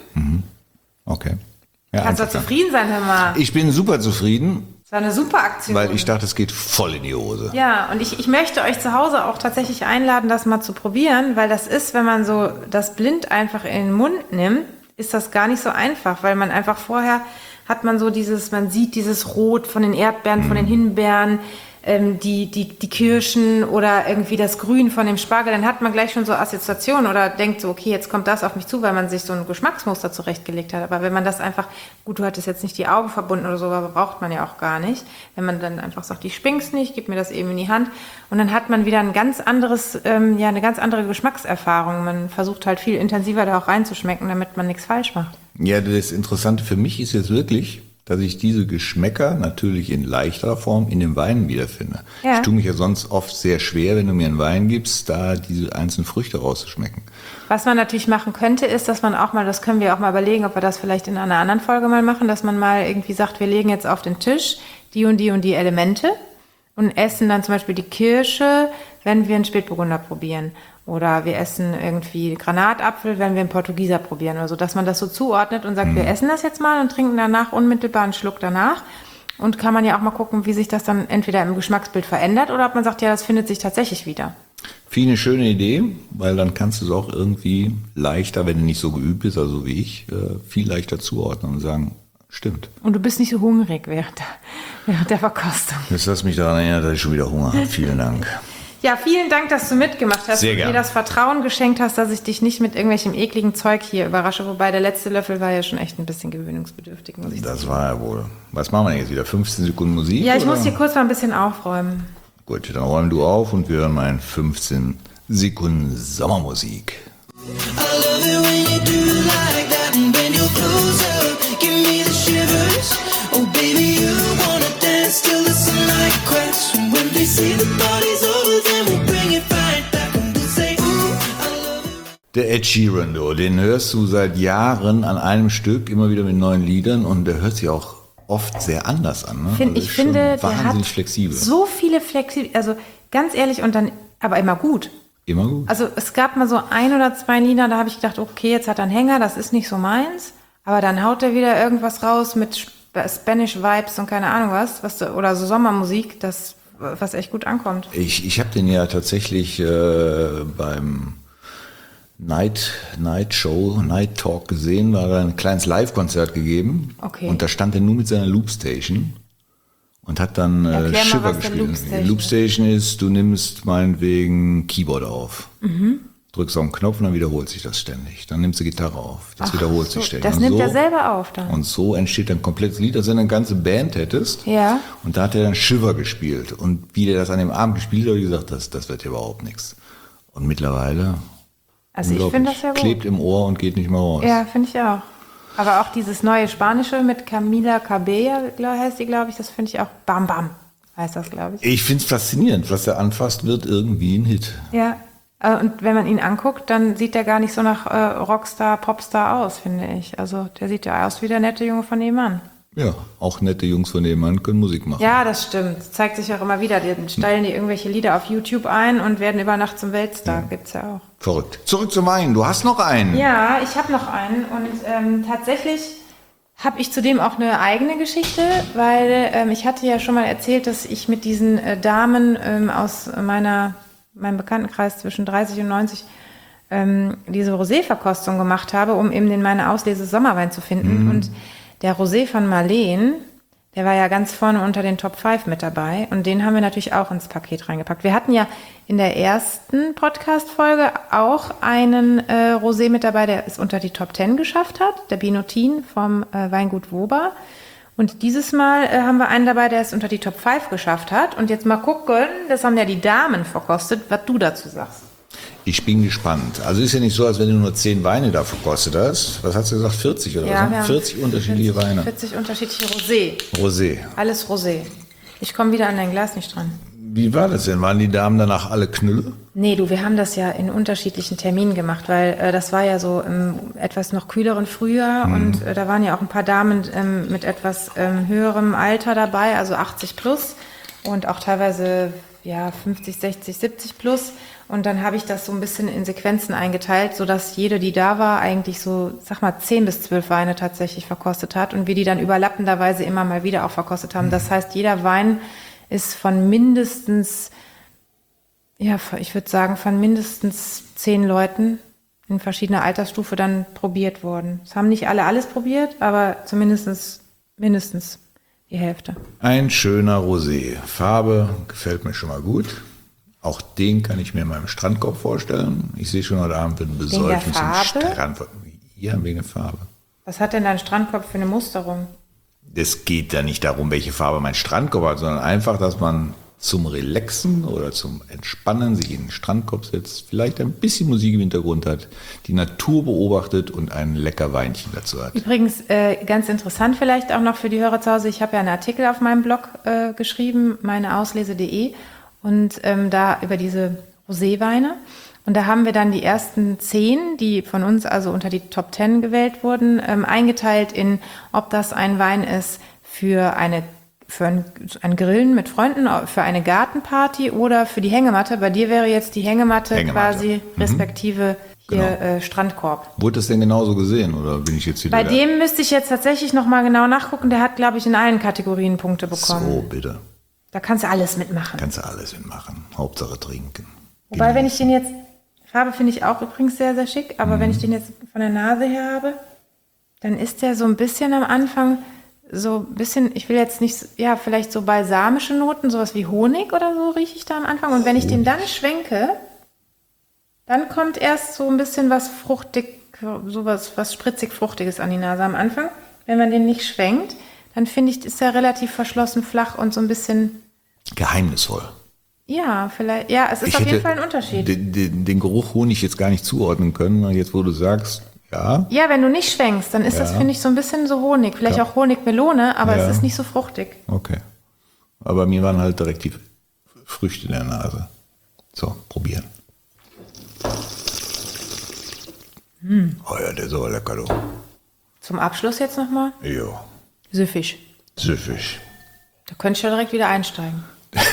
Okay. Ja, Kannst du einfach. zufrieden sein, hör mal. Ich bin super zufrieden, Das war eine super Aktion. weil ich dachte, es geht voll in die Hose. Ja, und ich, ich möchte euch zu Hause auch tatsächlich einladen, das mal zu probieren, weil das ist, wenn man so das blind einfach in den Mund nimmt, ist das gar nicht so einfach, weil man einfach vorher hat man so dieses, man sieht dieses Rot von den Erdbeeren, von den Himbeeren, ähm, die, die, die Kirschen oder irgendwie das Grün von dem Spargel, dann hat man gleich schon so Assoziationen oder denkt so, okay, jetzt kommt das auf mich zu, weil man sich so ein Geschmacksmuster zurechtgelegt hat. Aber wenn man das einfach, gut, du hattest jetzt nicht die Augen verbunden oder so, aber braucht man ja auch gar nicht. Wenn man dann einfach sagt, ich spink's nicht, gib mir das eben in die Hand und dann hat man wieder ein ganz anderes, ähm, ja, eine ganz andere Geschmackserfahrung. Man versucht halt viel intensiver da auch reinzuschmecken, damit man nichts falsch macht. Ja, das Interessante für mich ist jetzt wirklich, dass ich diese Geschmäcker natürlich in leichterer Form in den Weinen wiederfinde. Ja. Ich tue mich ja sonst oft sehr schwer, wenn du mir einen Wein gibst, da diese einzelnen Früchte rauszuschmecken. Was man natürlich machen könnte, ist, dass man auch mal, das können wir auch mal überlegen, ob wir das vielleicht in einer anderen Folge mal machen, dass man mal irgendwie sagt, wir legen jetzt auf den Tisch die und die und die Elemente und essen dann zum Beispiel die Kirsche, wenn wir einen Spätburgunder probieren. Oder wir essen irgendwie Granatapfel, wenn wir einen Portugieser probieren oder so, dass man das so zuordnet und sagt, wir essen das jetzt mal und trinken danach unmittelbar einen Schluck danach. Und kann man ja auch mal gucken, wie sich das dann entweder im Geschmacksbild verändert oder ob man sagt, ja, das findet sich tatsächlich wieder. Viel eine schöne Idee, weil dann kannst du es auch irgendwie leichter, wenn du nicht so geübt bist, also wie ich, äh, viel leichter zuordnen und sagen, stimmt. Und du bist nicht so hungrig während der, während der Verkostung. Jetzt hast du mich daran erinnert, dass ich schon wieder Hunger habe. Vielen Dank. Ja, vielen Dank, dass du mitgemacht hast Sehr und gern. mir das Vertrauen geschenkt hast, dass ich dich nicht mit irgendwelchem ekligen Zeug hier überrasche. Wobei der letzte Löffel war ja schon echt ein bisschen gewöhnungsbedürftig, muss ich sagen. Das war ja wohl. Was machen wir denn jetzt wieder? fünfzehn Sekunden Musik? Ja, ich oder? muss hier kurz mal ein bisschen aufräumen. Gut, dann räum du auf und wir hören mal in fünfzehn Sekunden Sommermusik. I love it when you do like that, and when you're closer, give me the shivers. Oh say the party's over, then we'll bring it right back and we'll say, ooh, I love it. Der Ed Sheeran, du, den hörst du seit Jahren an einem Stück, immer wieder mit neuen Liedern und der hört sich auch oft sehr anders an. Ne? Find, also ich finde, der hat wahnsinnig flexibel. so viele flexibel, also ganz ehrlich und dann aber immer gut. Immer gut. Also es gab mal so ein oder zwei Lieder, da habe ich gedacht, okay, jetzt hat er einen Hänger, das ist nicht so meins, aber dann haut er wieder irgendwas raus mit Spanish Vibes und keine Ahnung was, was oder so Sommermusik, das was echt gut ankommt. Ich, ich habe den ja tatsächlich äh, beim Night, Night Show, Night Talk gesehen, war da ein kleines Live-Konzert gegeben. Okay. Und da stand er nur mit seiner Loopstation und hat dann äh, Erklär mal, Shiver was der gespielt. Loopstation Die Loopstation ist, du nimmst meinetwegen Keyboard auf, Mhm. drückst auf einen Knopf und dann wiederholt sich das ständig. Dann nimmst du Gitarre auf, das Ach wiederholt so, sich ständig. das Und nimmt so, er selber auf dann. Und so entsteht dann ein komplettes Lied, als wenn du eine ganze Band hättest. Ja. Und da hat er dann Shiver gespielt. Und wie der das an dem Abend gespielt hat, habe ich gesagt, das, das wird ja überhaupt nichts. Und mittlerweile Also ich finde das ja gut. klebt im Ohr und geht nicht mehr raus. Ja, finde ich auch. Aber auch dieses neue Spanische mit Camila Cabello, glaub, heißt die, glaube ich, das finde ich auch Bam Bam, heißt das, glaube ich. Ich finde es faszinierend, was er anfasst, wird irgendwie ein Hit. Ja, äh, und wenn man ihn anguckt, dann sieht er gar nicht so nach äh, Rockstar, Popstar aus, finde ich. Also der sieht ja aus wie der nette Junge von nebenan. Ja, auch nette Jungs von nebenan können Musik machen. Ja, das stimmt. Das zeigt sich auch immer wieder. Die stellen die irgendwelche Lieder auf YouTube ein und werden über Nacht zum Weltstar. Ja. Gibt's ja auch. Verrückt. Zurück zum Wein. Du hast noch einen. Ja, ich habe noch einen und ähm, tatsächlich habe ich zudem auch eine eigene Geschichte, weil ähm, ich hatte ja schon mal erzählt, dass ich mit diesen äh, Damen ähm, aus meiner meinem Bekanntenkreis zwischen dreißig und neunzig ähm, diese Rosé-Verkostung gemacht habe, um eben den meine Auslese Sommerwein zu finden. Mhm. Und der Rosé von Marleen, der war ja ganz vorne unter den Top fünf mit dabei und den haben wir natürlich auch ins Paket reingepackt. Wir hatten ja in der ersten Podcast-Folge auch einen äh, Rosé mit dabei, der es unter die Top zehn geschafft hat, der Binotin vom äh, Weingut Woba. Und dieses Mal äh, haben wir einen dabei, der es unter die Top fünf geschafft hat. Und jetzt mal gucken, das haben ja die Damen verkostet, was du dazu sagst. Ich bin gespannt. Also ist ja nicht so, als wenn du nur zehn Weine da verkostet hast. Was hast du gesagt? vierzig oder ja, was? Wir haben vierzig unterschiedliche vierzig, Weine. vierzig unterschiedliche Rosé. Rosé. Alles Rosé. Ich komme wieder an dein Glas nicht dran. Wie war das denn? Waren die Damen danach alle Knülle? Nee, du, wir haben das ja in unterschiedlichen Terminen gemacht, weil äh, das war ja so im etwas noch kühleren Frühjahr mhm. und äh, da waren ja auch ein paar Damen ähm, mit etwas ähm, höherem Alter dabei, also achtzig plus und auch teilweise ja fünfzig, sechzig, siebzig plus. Und dann habe ich das so ein bisschen in Sequenzen eingeteilt, sodass jede, die da war, eigentlich so, sag mal, zehn bis zwölf Weine tatsächlich verkostet hat und wir die dann überlappenderweise immer mal wieder auch verkostet haben. Das heißt, jeder Wein ist von mindestens, ja, ich würde sagen, von mindestens zehn Leuten in verschiedener Altersstufe dann probiert worden. Es haben nicht alle alles probiert, aber zumindest mindestens die Hälfte. Ein schöner Rosé. Farbe gefällt mir schon mal gut. Auch den kann ich mir in meinem Strandkorb vorstellen. Ich sehe schon heute Abend einen besäufen zum Strand. Ja, wegen der Farbe. Was hat denn dein Strandkorb für eine Musterung? Es geht ja nicht darum, welche Farbe mein Strandkorb hat, sondern einfach, dass man zum Relaxen oder zum Entspannen sich in den Strandkorb setzt, vielleicht ein bisschen Musik im Hintergrund hat, die Natur beobachtet und ein lecker Weinchen dazu hat. Übrigens, äh, ganz interessant vielleicht auch noch für die Hörer zu Hause, ich habe ja einen Artikel auf meinem Blog äh, geschrieben, meineauslese punkt de und ähm, da über diese Roséweine. Und da haben wir dann die ersten zehn, die von uns also unter die Top zehn gewählt wurden, ähm, eingeteilt in, ob das ein Wein ist für eine für ein, ein Grillen mit Freunden, für eine Gartenparty oder für die Hängematte. Bei dir wäre jetzt die Hängematte, Hängematte. quasi mhm. respektive hier genau. äh, Strandkorb. Wurde das denn genauso gesehen oder bin ich jetzt wieder Bei da? dem müsste ich jetzt tatsächlich nochmal genau nachgucken. Der hat, glaube ich, in allen Kategorien Punkte bekommen. So, bitte. Da kannst du alles mitmachen. Kannst du alles mitmachen. Hauptsache trinken. Wobei, wenn ich den jetzt, Farbe finde ich auch übrigens sehr, sehr schick, aber mhm. wenn ich den jetzt von der Nase her habe, dann ist der so ein bisschen am Anfang so ein bisschen, ich will jetzt nicht, ja, vielleicht so balsamische Noten, sowas wie Honig oder so rieche ich da am Anfang. Und wenn ich den dann schwenke, dann kommt erst so ein bisschen was fruchtig, sowas, was spritzig-fruchtiges an die Nase am Anfang. Wenn man den nicht schwenkt, dann finde ich, ist er relativ verschlossen, flach und so ein bisschen geheimnisvoll. Ja, vielleicht, ja, es ist ich auf jeden Fall ein Unterschied. Den, den, den Geruch Honig jetzt gar nicht zuordnen können, jetzt wo du sagst, ja. Ja, wenn du nicht schwenkst, dann ist ja. das, finde ich, so ein bisschen so Honig. Vielleicht ja. auch Honigmelone, aber ja. es ist nicht so fruchtig. Okay. Aber mir waren halt direkt die Früchte in der Nase. So, probieren. Mm. Oh ja, der ist aber lecker, du. Zum Abschluss jetzt nochmal. Jo, Süffig. süffig. Da könnte ich ja direkt wieder einsteigen.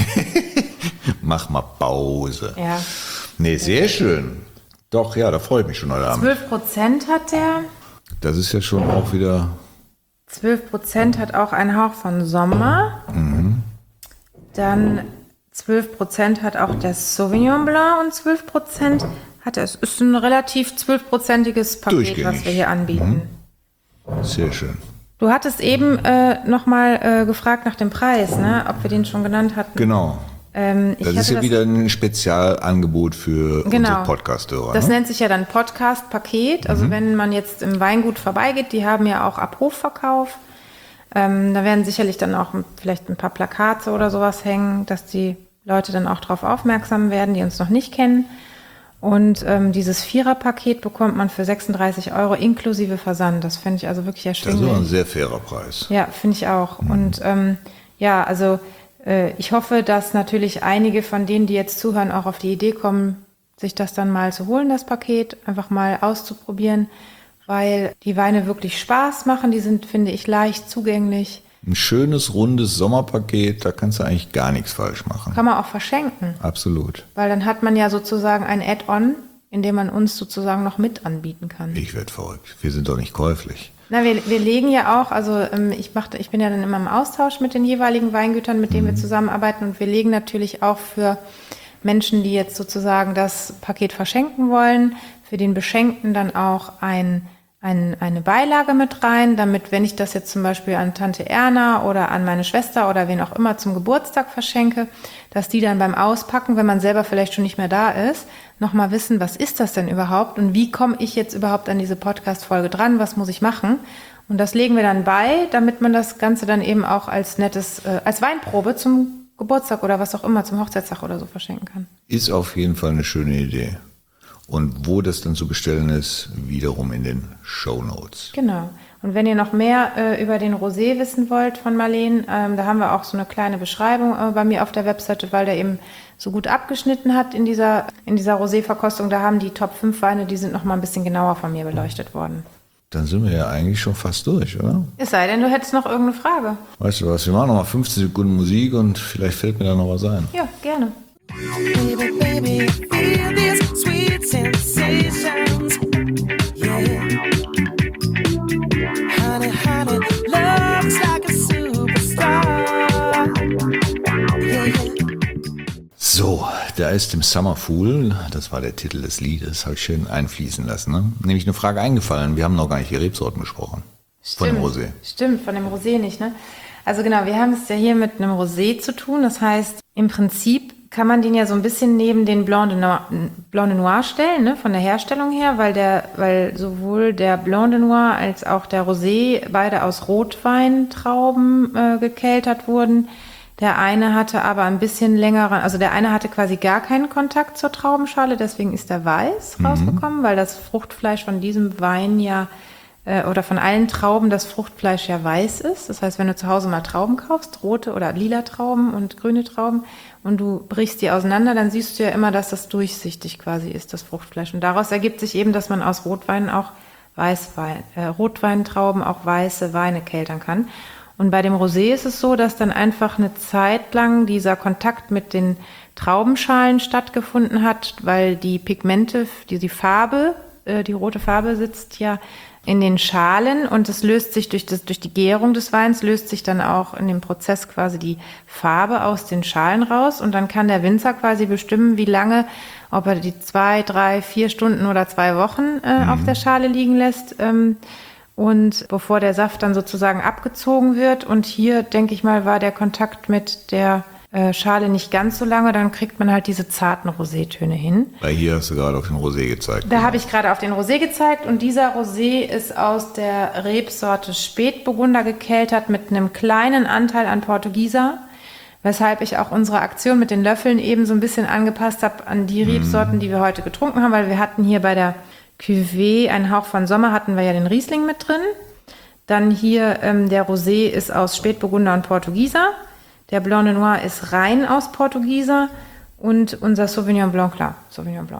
Mach mal Pause. Ja. Nee, sehr schön. Doch, ja, da freue ich mich schon heute Abend. zwölf Prozent hat der. Das ist ja schon auch wieder... zwölf Prozent hat auch einen Hauch von Sommer. Mhm. Dann zwölf Prozent hat auch der Sauvignon Blanc und zwölf Prozent hat er. Es ist ein relativ zwölf-prozentiges Paket, Durchgängig. was wir hier anbieten. Sehr schön. Du hattest eben äh, nochmal äh, gefragt nach dem Preis, ne? Ob wir den schon genannt hatten. Genau. Ähm, ich Das ist hatte ja wieder ein Spezialangebot für Genau. unsere Podcast-Hörer. Das Ne? nennt sich ja dann Podcast-Paket. Also wenn man jetzt im Weingut vorbeigeht, die haben ja auch Abrufverkauf. Ähm, da werden sicherlich dann auch vielleicht ein paar Plakate oder sowas hängen, dass die Leute dann auch darauf aufmerksam werden, die uns noch nicht kennen. Und ähm, dieses Vierer-Paket bekommt man für sechsunddreißig Euro inklusive Versand. Das finde ich also wirklich Das ist erschwinglich. aber ein sehr fairer Preis. Ja, finde ich auch. Und ähm, ja, also äh, ich hoffe, dass natürlich einige von denen, die jetzt zuhören, auch auf die Idee kommen, sich das dann mal zu holen, das Paket, einfach mal auszuprobieren, weil die Weine wirklich Spaß machen. Die sind, finde ich, leicht zugänglich. Ein schönes, rundes Sommerpaket, da kannst du eigentlich gar nichts falsch machen. Kann man auch verschenken, Absolut. weil dann hat man ja sozusagen ein Add-on, in dem man uns sozusagen noch mit anbieten kann. Ich werde verrückt. Wir sind doch nicht käuflich. Na, wir, wir legen ja auch, also ähm, ich, mach, ich bin ja dann immer im Austausch mit den jeweiligen Weingütern, mit denen wir zusammenarbeiten, und wir legen natürlich auch für Menschen, die jetzt sozusagen das Paket verschenken wollen, für den Beschenkten dann auch ein, ein, eine Beilage mit rein, damit, wenn ich das jetzt zum Beispiel an Tante Erna oder an meine Schwester oder wen auch immer zum Geburtstag verschenke, dass die dann beim Auspacken, wenn man selber vielleicht schon nicht mehr da ist, nochmal wissen, was ist das denn überhaupt und wie komme ich jetzt überhaupt an diese Podcast-Folge dran, was muss ich machen? Und das legen wir dann bei, damit man das Ganze dann eben auch als nettes, äh, als Weinprobe zum Geburtstag oder was auch immer, zum Hochzeitstag oder so verschenken kann. Ist auf jeden Fall eine schöne Idee. Und wo das dann zu bestellen ist, wiederum in den Shownotes. Genau. Und wenn ihr noch mehr äh, über den Rosé wissen wollt von Marleen, ähm, da haben wir auch so eine kleine Beschreibung äh, bei mir auf der Webseite, weil der eben so gut abgeschnitten hat in dieser, in dieser Rosé-Verkostung. Da haben die Top fünf Weine, die sind noch mal ein bisschen genauer von mir beleuchtet worden. Dann sind wir ja eigentlich schon fast durch, oder? Es sei denn, du hättest noch irgendeine Frage. Weißt du was, wir machen noch mal fünfzehn Sekunden Musik und vielleicht fällt mir da noch was ein. Ja, gerne. Baby, baby, feel these sweet sensations. Yeah. Honey, honey, love's like a superstar. Yeah, yeah. So, da ist im Summer Fool, das war der Titel des Liedes, habe ich schön einfließen lassen. Ne? Nämlich eine Frage eingefallen, wir haben noch gar nicht die Rebsorten besprochen. Von dem Rosé. Stimmt, von dem Rosé nicht, ne? Also genau, wir haben es ja hier mit einem Rosé zu tun. Das heißt, im Prinzip kann man den ja so ein bisschen neben den Blanc de Noir, Blanc de Noir stellen, ne, von der Herstellung her, weil der, weil sowohl der Blanc de Noir als auch der Rosé beide aus Rotweintrauben äh, gekeltert wurden. Der eine hatte aber ein bisschen längeren, also der eine hatte quasi gar keinen Kontakt zur Traubenschale, deswegen ist der weiß rausgekommen, weil das Fruchtfleisch von diesem Wein ja äh, oder von allen Trauben das Fruchtfleisch ja weiß ist. Das heißt, wenn du zu Hause mal Trauben kaufst, rote oder lila Trauben und grüne Trauben, und du brichst die auseinander, dann siehst du ja immer, dass das durchsichtig quasi ist, das Fruchtfleisch. Und daraus ergibt sich eben, dass man aus Rotweinen auch Weißwein, äh, Rotweintrauben auch weiße Weine keltern kann. Und bei dem Rosé ist es so, dass dann einfach eine Zeit lang dieser Kontakt mit den Traubenschalen stattgefunden hat, weil die Pigmente, die, die Farbe, äh, die rote Farbe sitzt ja in den Schalen, und es löst sich durch, das, durch die Gärung des Weins, löst sich dann auch in dem Prozess quasi die Farbe aus den Schalen raus, und dann kann der Winzer quasi bestimmen, wie lange, ob er die zwei, drei, vier Stunden oder zwei Wochen äh, mhm. auf der Schale liegen lässt, ähm, und bevor der Saft dann sozusagen abgezogen wird. Und hier, denke ich mal, war der Kontakt mit der äh, Schale nicht ganz so lange, dann kriegt man halt diese zarten Rosétöne hin. Weil hier hast du gerade auf den Rosé gezeigt. Da habe ich gerade auf den Rosé gezeigt, und dieser Rosé ist aus der Rebsorte Spätburgunder gekeltert mit einem kleinen Anteil an Portugieser, weshalb ich auch unsere Aktion mit den Löffeln eben so ein bisschen angepasst habe an die Rebsorten, die wir heute getrunken haben, weil wir hatten hier bei der Cuvée, ein Hauch von Sommer, hatten wir ja den Riesling mit drin. Dann hier ähm, der Rosé ist aus Spätburgunder und Portugieser. Der Blanc de Noir ist rein aus Portugieser und unser Sauvignon Blanc, klar, Sauvignon Blanc.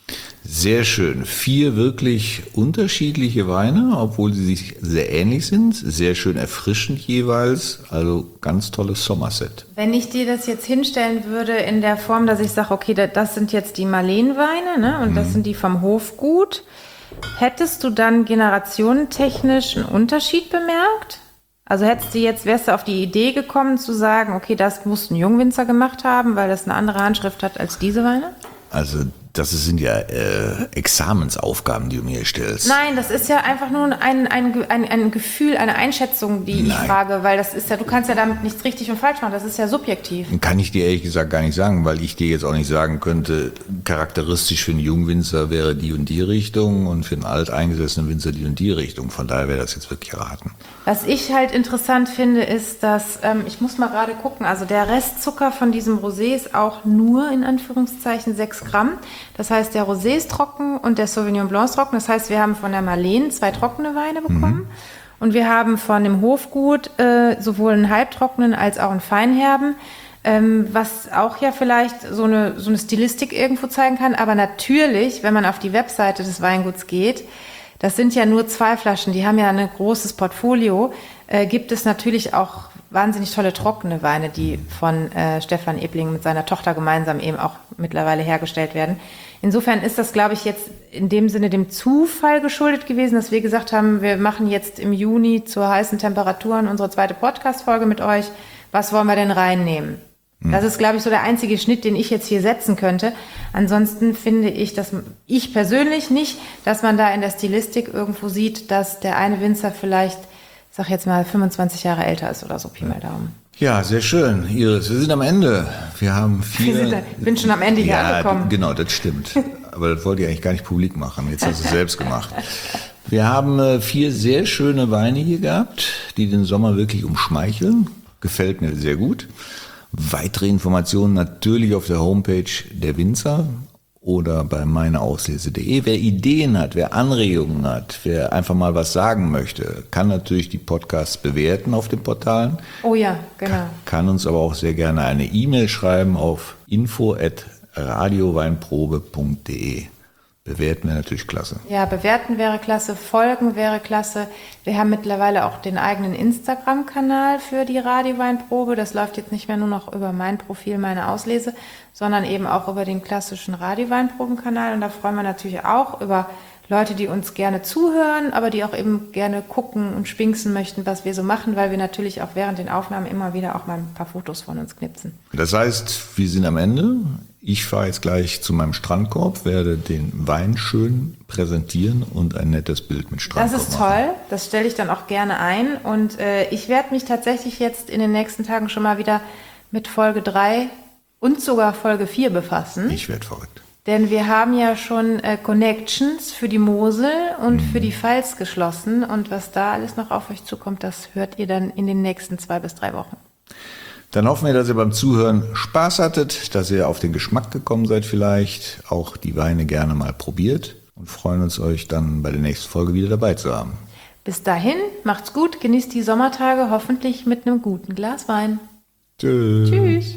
Sehr schön. Vier wirklich unterschiedliche Weine, obwohl sie sich sehr ähnlich sind. Sehr schön erfrischend jeweils. Also ganz tolles Sommerset. Wenn ich dir das jetzt hinstellen würde in der Form, dass ich sage, okay, das sind jetzt die Marleen-Weine, ne, und mhm. das sind die vom Hofgut, hättest du dann generationentechnisch einen Unterschied bemerkt? Also hättest du jetzt, wärst du auf die Idee gekommen zu sagen, okay, das muss ein Jungwinzer gemacht haben, weil das eine andere Handschrift hat als diese Weine? Also das sind ja äh, Examensaufgaben, die du mir stellst. Nein, das ist ja einfach nur ein, ein, ein, ein Gefühl, eine Einschätzung, die Nein. ich frage, weil das ist ja, du kannst ja damit nichts richtig und falsch machen, das ist ja subjektiv. Kann ich dir ehrlich gesagt gar nicht sagen, weil ich dir jetzt auch nicht sagen könnte, charakteristisch für einen Jungwinzer wäre die und die Richtung und für einen alteingesessenen Winzer die und die Richtung. Von daher wäre das jetzt wirklich raten. Was ich halt interessant finde, ist, dass, ähm, ich muss mal gerade gucken, also der Restzucker von diesem Rosé ist auch nur in Anführungszeichen sechs Gramm. Das heißt, der Rosé ist trocken und der Sauvignon Blanc ist trocken. Das heißt, wir haben von der Marleen zwei trockene Weine bekommen. Mhm. Und wir haben von dem Hofgut äh, sowohl einen halbtrockenen als auch einen feinherben, ähm, was auch ja vielleicht so eine, so eine Stilistik irgendwo zeigen kann. Aber natürlich, wenn man auf die Webseite des Weinguts geht, das sind ja nur zwei Flaschen, die haben ja ein großes Portfolio, äh, gibt es natürlich auch wahnsinnig tolle trockene Weine, die von äh, Stefan Ebling mit seiner Tochter gemeinsam eben auch mittlerweile hergestellt werden. Insofern ist das, glaube ich, jetzt in dem Sinne dem Zufall geschuldet gewesen, dass wir gesagt haben, wir machen jetzt im Juni zur heißen Temperaturen unsere zweite Podcast-Folge mit euch. Was wollen wir denn reinnehmen? Mhm. Das ist, glaube ich, so der einzige Schnitt, den ich jetzt hier setzen könnte. Ansonsten finde ich, dass ich persönlich nicht, dass man da in der Stilistik irgendwo sieht, dass der eine Winzer vielleicht, ich sag jetzt mal, fünfundzwanzig Jahre älter ist oder so, Pi mal Daumen. Ja, sehr schön. Iris, wir sind am Ende. Wir haben vier... Ich bin schon am Ende hier ja, angekommen. Genau, das stimmt. Aber das wollte ich eigentlich gar nicht publik machen. Jetzt hast du es selbst gemacht. Wir haben äh, vier sehr schöne Weine hier gehabt, die den Sommer wirklich umschmeicheln. Gefällt mir sehr gut. Weitere Informationen natürlich auf der Homepage der Winzer oder bei meineauslese punkt de. Wer Ideen hat, wer Anregungen hat, wer einfach mal was sagen möchte, kann natürlich die Podcasts bewerten auf den Portalen. Oh ja, genau. Kann uns aber auch sehr gerne eine E-Mail schreiben auf info at radioweinprobe punkt de. Bewerten wäre natürlich klasse. Ja, bewerten wäre klasse, folgen wäre klasse. Wir haben mittlerweile auch den eigenen Instagram-Kanal für die Radioweinprobe. Das läuft jetzt nicht mehr nur noch über mein Profil, meine Auslese, sondern eben auch über den klassischen Radioweinproben-Kanal. Und da freuen wir natürlich auch über Leute, die uns gerne zuhören, aber die auch eben gerne gucken und spinksen möchten, was wir so machen, weil wir natürlich auch während den Aufnahmen immer wieder auch mal ein paar Fotos von uns knipsen. Das heißt, wir sind am Ende. Ich fahre jetzt gleich zu meinem Strandkorb, werde den Wein schön präsentieren und ein nettes Bild mit Strandkorb machen. Das ist machen. toll, das stelle ich dann auch gerne ein. Und äh, ich werde mich tatsächlich jetzt in den nächsten Tagen schon mal wieder mit Folge drei und sogar Folge vier befassen. Ich werde verrückt. Denn wir haben ja schon äh, Connections für die Mosel und mhm. für die Pfalz geschlossen. Und was da alles noch auf euch zukommt, das hört ihr dann in den nächsten zwei bis drei Wochen. Dann hoffen wir, dass ihr beim Zuhören Spaß hattet, dass ihr auf den Geschmack gekommen seid vielleicht, auch die Weine gerne mal probiert und freuen uns, euch dann bei der nächsten Folge wieder dabei zu haben. Bis dahin, macht's gut, genießt die Sommertage, hoffentlich mit einem guten Glas Wein. Tschüss. Tschüss.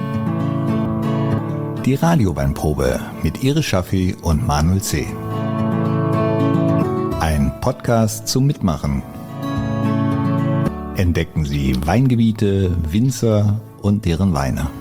Die Radioweinprobe mit Iris Schaffi und Manuel C. Ein Podcast zum Mitmachen. Entdecken Sie Weingebiete, Winzer und deren Weine.